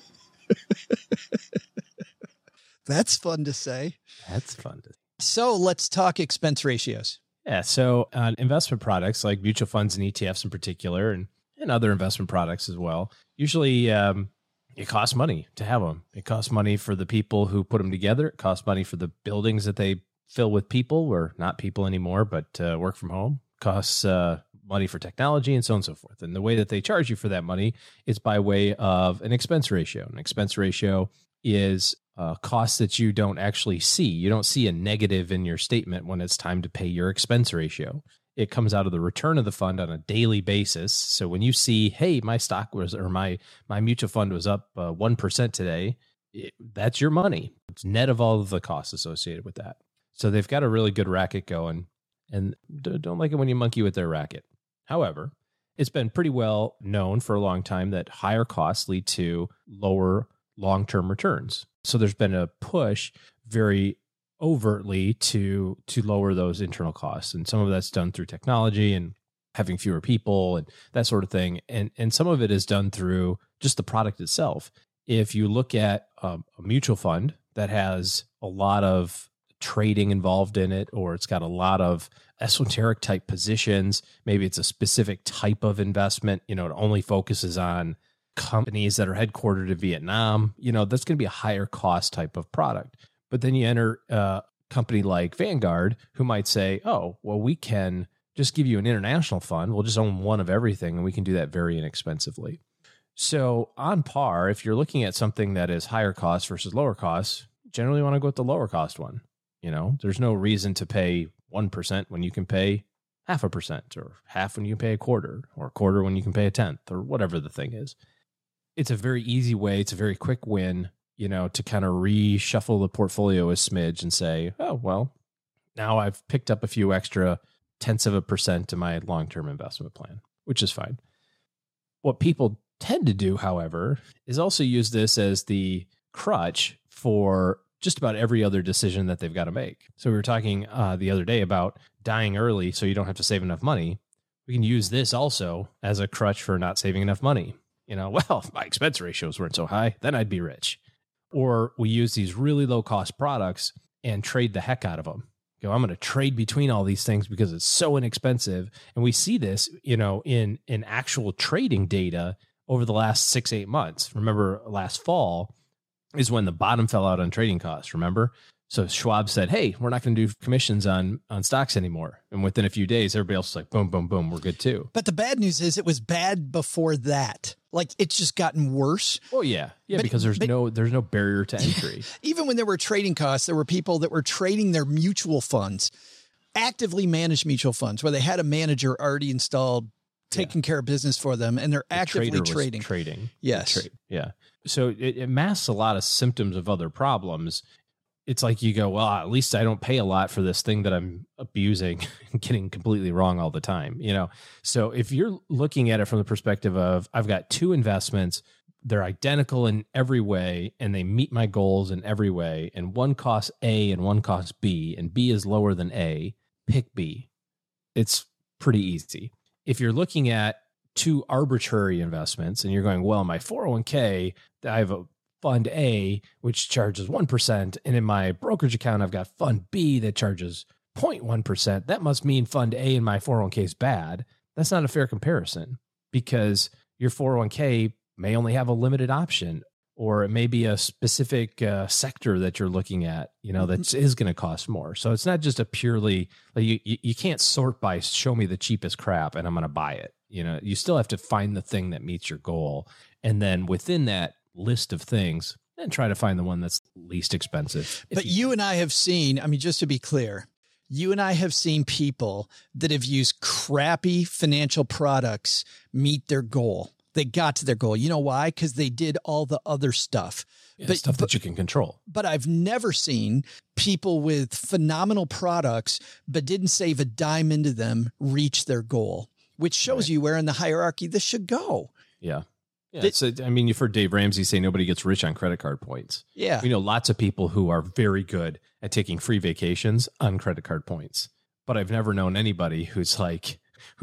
[SPEAKER 1] That's fun to say.
[SPEAKER 4] That's fun to say.
[SPEAKER 1] So let's talk expense ratios.
[SPEAKER 4] Yeah. So on investment products like mutual funds and ETFs in particular, and other investment products as well, usually it costs money to have them. It costs money for the people who put them together. It costs money for the buildings that they fill with people, or not people anymore, but work from home. It costs money for technology and so on and so forth. And the way that they charge you for that money is by way of an expense ratio. An expense ratio is costs that you don't actually see. You don't see a negative in your statement when it's time to pay your expense ratio. It comes out of the return of the fund on a daily basis. So when you see, hey, my stock was, or my mutual fund was up 1% today, that's your money. It's net of all of the costs associated with that. So they've got a really good racket going, and don't like it when you monkey with their racket. However, it's been pretty well known for a long time that higher costs lead to lower long-term returns. So there's been a push very overtly to lower those internal costs. And some of that's done through technology and having fewer people and that sort of thing. And some of it is done through just the product itself. If you look at a mutual fund that has a lot of trading involved in it, or it's got a lot of esoteric type positions, maybe it's a specific type of investment, it only focuses on companies that are headquartered in Vietnam, that's going to be a higher cost type of product. But then you enter a company like Vanguard, who might say, oh, well, we can just give you an international fund. We'll just own one of everything, and we can do that very inexpensively. So on par, if you're looking at something that is higher cost versus lower cost, generally want to go with the lower cost one. You know, there's no reason to pay 1% when you can pay 0.5%, or half when you can pay a quarter, or a quarter when you can pay a tenth, or whatever the thing is. It's a very easy way. It's a very quick win, you know, to kind of reshuffle the portfolio a smidge and say, oh, well, now I've picked up a few extra 0.1% to my long-term investment plan, which is fine. What people tend to do, however, is also use this as the crutch for just about every other decision that they've got to make. So we were talking the other day about dying early so you don't have to save enough money. We can use this also as a crutch for not saving enough money. You know, well, if my expense ratios weren't so high, then I'd be rich. Or we use these really low cost products and trade the heck out of them. Go, I'm going to trade between all these things because it's so inexpensive. And we see this, you know, in actual trading data over the last 6-8 months. Remember last fall is when the bottom fell out on trading costs, remember? So Schwab said, hey, we're not going to do commissions on stocks anymore. And within a few days, everybody else was like, boom, boom, boom, we're good too.
[SPEAKER 1] But the bad news is it was bad before that. Like, it's just gotten worse.
[SPEAKER 4] Oh, yeah. Yeah, because there's no barrier to entry.
[SPEAKER 1] Even when there were trading costs, there were people that were trading their mutual funds, actively managed mutual funds, where they had a manager already installed, taking care of business for them, and they're actively trading. Yes.
[SPEAKER 4] Yeah. So it masks a lot of symptoms of other problems. It's like you go, well, at least I don't pay a lot for this thing that I'm abusing and getting completely wrong all the time, you know? So if you're looking at it from the perspective of, I've got two investments, they're identical in every way, and they meet my goals in every way, and one costs A and one costs B, and B is lower than A, pick B. It's pretty easy. If you're looking at two arbitrary investments and you're going, well, my 401k, I have a fund A, which charges 1%. And in my brokerage account, I've got fund B that charges 0.1%. That must mean fund A in my 401k is bad. That's not a fair comparison, because your 401k may only have a limited option, or it may be a specific sector that you're looking at, you know, that is going to cost more. So it's not just a purely, like you can't sort by show me the cheapest crap and I'm going to buy it. You know, you still have to find the thing that meets your goal. And then within that list of things, then try to find the one that's least expensive.
[SPEAKER 1] But you and I have seen, I mean, just to be clear, you and I have seen people that have used crappy financial products meet their goal. They got to their goal. You know why? Because they did all the other stuff.
[SPEAKER 4] Yeah, stuff that you can control.
[SPEAKER 1] But I've never seen people with phenomenal products but didn't save a dime into them reach their goal, which shows you where in the hierarchy this should go.
[SPEAKER 4] Yeah. Yeah. I mean, you've heard Dave Ramsey say nobody gets rich on credit card points.
[SPEAKER 1] Yeah.
[SPEAKER 4] We know lots of people who are very good at taking free vacations on credit card points. But I've never known anybody who's like,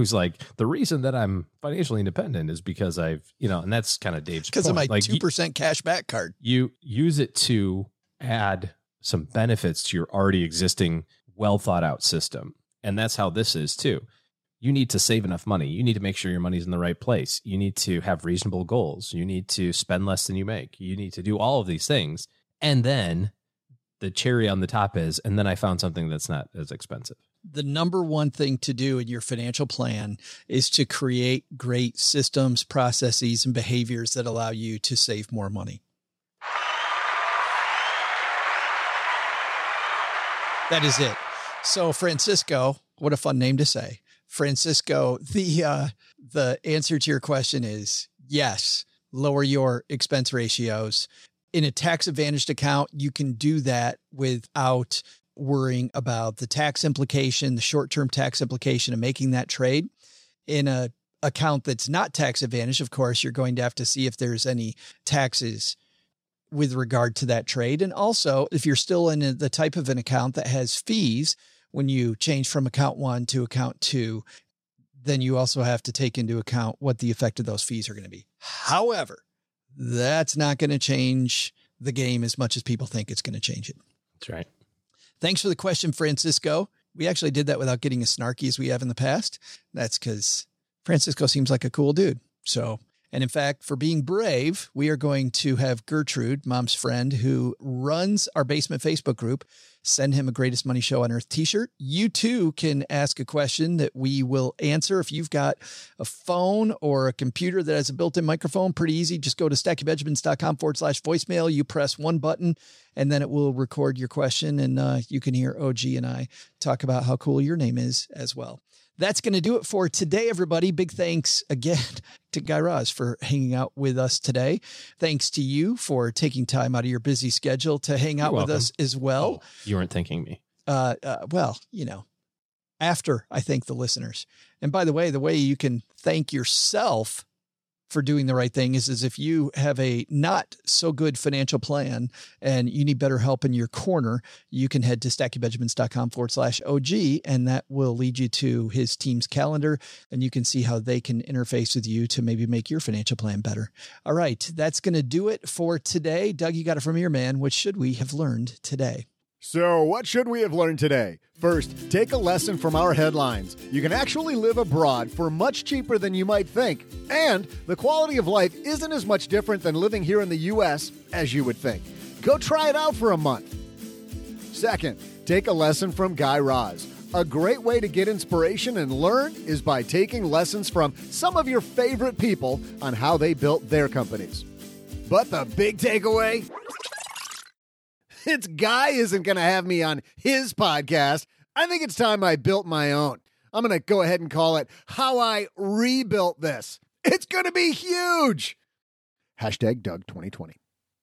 [SPEAKER 4] the reason that I'm financially independent is because I've, you know, and that's kind of Dave's point.
[SPEAKER 1] Because of my 2% cash back card.
[SPEAKER 4] You use it to add some benefits to your already existing, well thought out system. And that's how this is too. You need to save enough money. You need to make sure your money's in the right place. You need to have reasonable goals. You need to spend less than you make. You need to do all of these things. And then the cherry on the top is, and then I found something that's not as expensive.
[SPEAKER 1] The number one thing to do in your financial plan is to create great systems, processes, and behaviors that allow you to save more money. That is it. So Francisco, what a fun name to say. Francisco, the answer to your question is yes, lower your expense ratios. In a tax advantaged account, you can do that without worrying about the tax implication, the short-term tax implication of making that trade. In a account that's not tax advantaged, of course, you're going to have to see if there's any taxes with regard to that trade. And also, if you're still in the type of an account that has fees, when you change from account 1 to account 2, then you also have to take into account what the effect of those fees are going to be. However, that's not going to change the game as much as people think it's going to change it.
[SPEAKER 4] That's right.
[SPEAKER 1] Thanks for the question, Francisco. We actually did that without getting as snarky as we have in the past. That's because Francisco seems like a cool dude. So And in fact, for being brave, we are going to have Gertrude, Mom's friend, who runs our basement Facebook group, send him a Greatest Money Show on Earth t-shirt. You too can ask a question that we will answer. If you've got a phone or a computer that has a built-in microphone, pretty easy. Just go to stackingbenjamins.com/voicemail. You press one button and then it will record your question. And you can hear OG and I talk about how cool your name is as well. That's going to do it for today, everybody. Big thanks again to Guy Raz for hanging out with us today. Thanks to you for taking time out of your busy schedule to hang out with us as well.
[SPEAKER 4] Oh, you weren't thanking me.
[SPEAKER 1] Well, after I thank the listeners. And by the way you can thank yourself for doing the right thing is if you have a not so good financial plan and you need better help in your corner, you can head to stackingbenjamins.com/OG, and that will lead you to his team's calendar, and you can see how they can interface with you to maybe make your financial plan better. All right. That's going to do it for today. Doug, you got it from here, man. What should we have learned today?
[SPEAKER 3] So, what should we have learned today? First, take a lesson from our headlines. You can actually live abroad for much cheaper than you might think, and the quality of life isn't as much different than living here in the U.S. as you would think. Go try it out for a month. Second, take a lesson from Guy Raz. A great way to get inspiration and learn is by taking lessons from some of your favorite people on how they built their companies. But the big takeaway? It's Guy isn't going to have me on his podcast. I think it's time I built my own. I'm going to go ahead and call it How I Rebuilt This. It's going to be huge. Hashtag Doug 2020.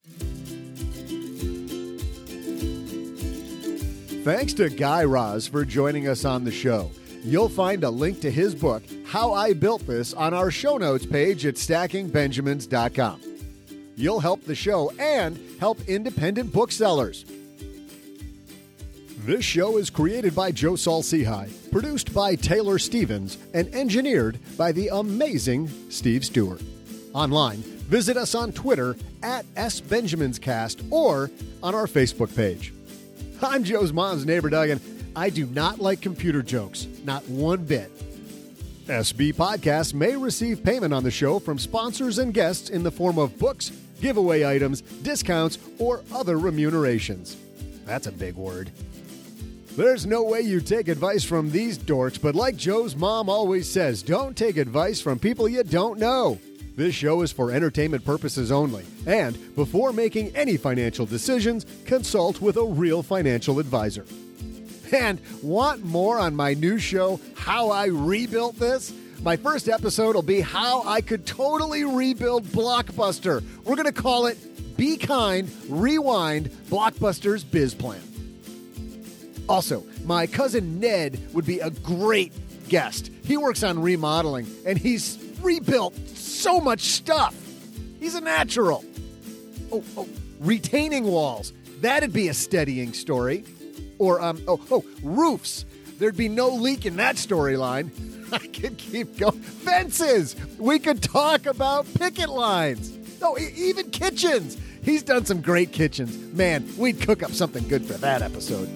[SPEAKER 3] Thanks to Guy Raz for joining us on the show. You'll find a link to his book, How I Built This, on our show notes page at stackingbenjamins.com. You'll help the show and help independent booksellers. This show is created by Joe Saul-Sehy, produced by Taylor Stevens, and engineered by the amazing Steve Stewart. Online, visit us on Twitter at SBenjaminsCast or on our Facebook page. I'm Joe's mom's neighbor, Doug, and I do not like computer jokes, not one bit. SB Podcasts may receive payment on the show from sponsors and guests in the form of books, giveaway items, discounts, or other remunerations. That's a big word. There's no way you take advice from these dorks, but like Joe's mom always says, don't take advice from people you don't know. This show is for entertainment purposes only, and before making any financial decisions, consult with a real financial advisor. And want more on my new show, How I Rebuilt This? My first episode will be how I could totally rebuild Blockbuster. We're going to call it Be Kind, Rewind, Blockbuster's Biz Plan. Also, my cousin Ned would be a great guest. He works on remodeling, and he's rebuilt so much stuff. He's a natural. Retaining walls. That'd be a steadying story. Or, roofs. There'd be no leak in that storyline. I could keep going. Fences! We could talk about picket lines. Even kitchens. He's done some great kitchens. Man, we'd cook up something good for that episode.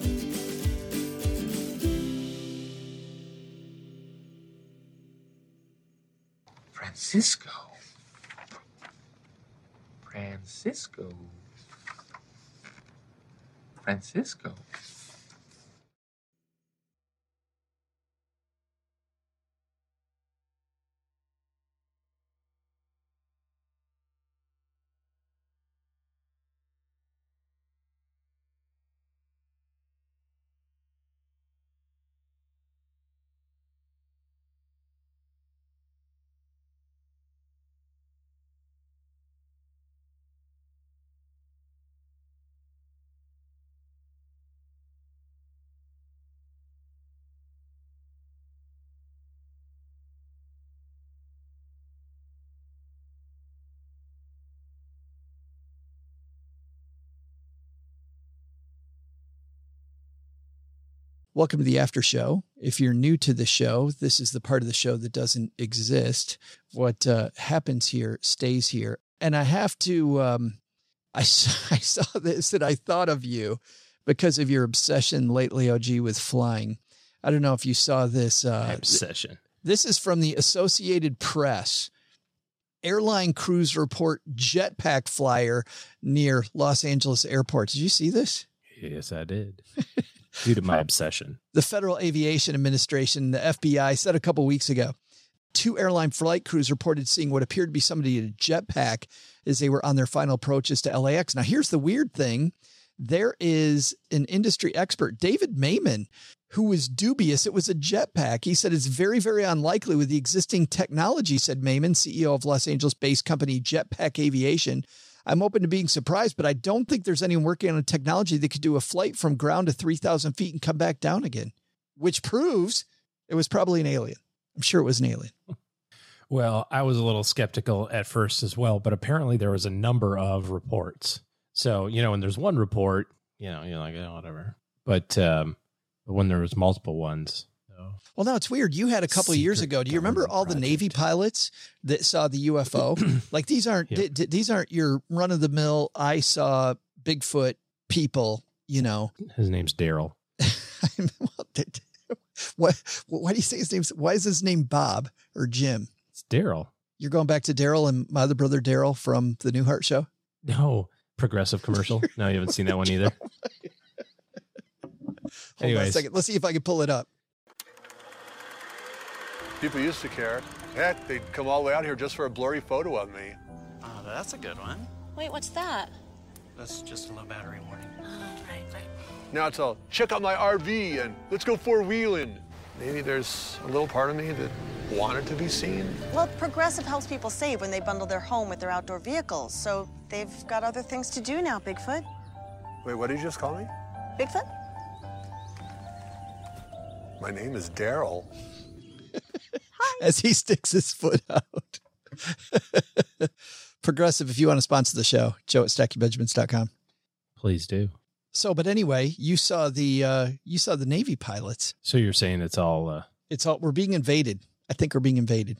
[SPEAKER 9] Francisco.
[SPEAKER 1] Welcome to the after show. If you're new to the show, this is the part of the show that doesn't exist. What happens here stays here. And I have to, I saw this and I thought of you because of your obsession lately, OG, with flying. I don't know if you saw this.
[SPEAKER 4] Obsession.
[SPEAKER 1] This is from the Associated Press. airline crews report jetpack flyer near Los Angeles airport. Did you see this?
[SPEAKER 4] Yes, I did. Due to my obsession.
[SPEAKER 1] The Federal Aviation Administration, the FBI, said a couple weeks ago, 2 airline flight crews reported seeing what appeared to be somebody in a jetpack as they were on their final approaches to LAX. Now, here's the weird thing. There is an industry expert, David Mayman, who was dubious it was a jetpack. He said it's very, very unlikely with the existing technology, said Mayman, CEO of Los Angeles-based company Jetpack Aviation. I'm open to being surprised, but I don't think there's anyone working on a technology that could do a flight from ground to 3,000 feet and come back down again, which proves it was probably an alien. I'm sure it was an alien.
[SPEAKER 4] Well, I was a little skeptical at first as well, but apparently there was a number of reports. So, when there's one report, you're like, oh, whatever. But when there was multiple ones.
[SPEAKER 1] Well, now it's weird. You had a couple of years ago. Do you remember all the Navy pilots that saw the UFO? Like these aren't your run of the mill. I saw Bigfoot people,
[SPEAKER 4] His name's Daryl.
[SPEAKER 1] Why do you say his name? Why is his name Bob or Jim?
[SPEAKER 4] It's Daryl.
[SPEAKER 1] You're going back to Daryl and my other brother Daryl from the Newhart Show?
[SPEAKER 4] No. Progressive commercial. No, you haven't seen that one either.
[SPEAKER 1] Hold on a second. Let's see if I can pull it up.
[SPEAKER 10] People used to care. Heck, they'd come all the way out here just for a blurry photo of me.
[SPEAKER 11] Oh, that's a good one.
[SPEAKER 12] Wait, what's that?
[SPEAKER 11] That's just a low battery warning.
[SPEAKER 12] Right.
[SPEAKER 10] Now it's all, check out my RV and let's go four-wheeling. Maybe there's a little part of me that wanted to be seen.
[SPEAKER 12] Well, Progressive helps people save when they bundle their home with their outdoor vehicles, so they've got other things to do now, Bigfoot.
[SPEAKER 10] Wait, what did you just call me?
[SPEAKER 12] Bigfoot?
[SPEAKER 10] My name is Daryl.
[SPEAKER 1] As he sticks his foot out. Progressive, if you want to sponsor the show, joe@stackingbenjamins.com.
[SPEAKER 4] Please do.
[SPEAKER 1] So, but anyway, you saw the Navy pilots.
[SPEAKER 4] So you're saying it's all
[SPEAKER 1] we're being invaded. I think we're being invaded.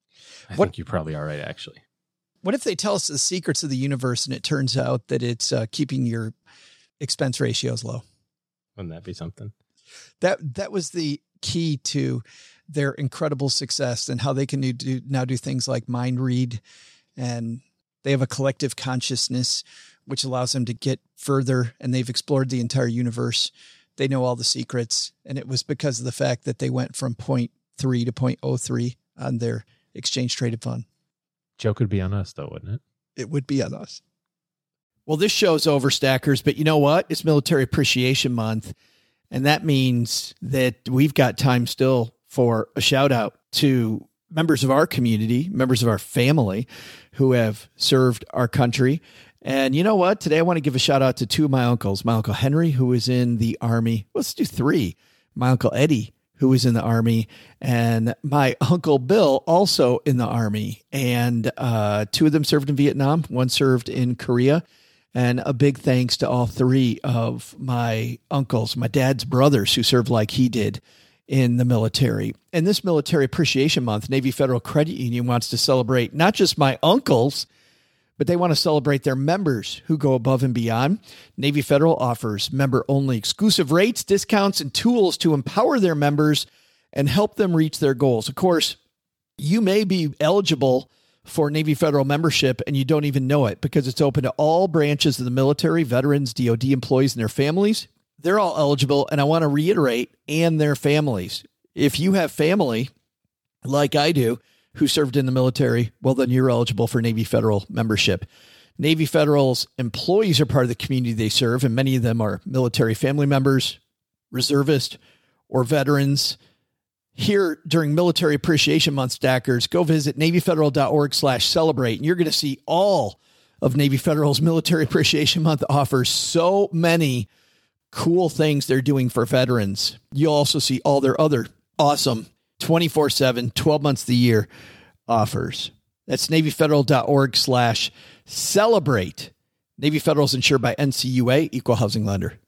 [SPEAKER 4] I think you probably are right, actually.
[SPEAKER 1] What if they tell us the secrets of the universe and it turns out that it's keeping your expense ratios low?
[SPEAKER 4] Wouldn't that be something?
[SPEAKER 1] That was the key to their incredible success and how they can now do things like mind read, and they have a collective consciousness, which allows them to get further, and they've explored the entire universe. They know all the secrets, and it was because of the fact that they went from 0.3 to 0.03 on their exchange traded fund.
[SPEAKER 4] Joke would be on us, though, wouldn't it?
[SPEAKER 1] It would be on us. Well, this show's over, Stackers, but you know what? It's Military Appreciation Month, and that means that we've got time still for a shout out to members of our community, members of our family who have served our country. And you know what? Today I want to give a shout out to 2 of my uncles. My Uncle Henry, who was in the Army. Let's do 3. My Uncle Eddie, who was in the Army, and my Uncle Bill, also in the Army. And 2 of them served in Vietnam. 1 served in Korea. And a big thanks to all 3 of my uncles, my dad's brothers, who served like he did in the military. And this Military Appreciation Month, Navy Federal Credit Union wants to celebrate not just my uncles, but they want to celebrate their members who go above and beyond. Navy Federal offers member-only exclusive rates, discounts, and tools to empower their members and help them reach their goals. Of course, you may be eligible for Navy Federal membership and you don't even know it because it's open to all branches of the military, veterans, DOD employees, and their families. They're all eligible, and I want to reiterate, and their families. If you have family, like I do, who served in the military, well, then you're eligible for Navy Federal membership. Navy Federal's employees are part of the community they serve, and many of them are military family members, reservists, or veterans. Here during Military Appreciation Month, Stackers, go visit NavyFederal.org/celebrate, and you're going to see all of Navy Federal's Military Appreciation Month offers so many cool things they're doing for veterans. You'll also see all their other awesome 24/7, 12 months of the year offers. That's NavyFederal.org/celebrate. Navy Federal is insured by NCUA, Equal Housing Lender.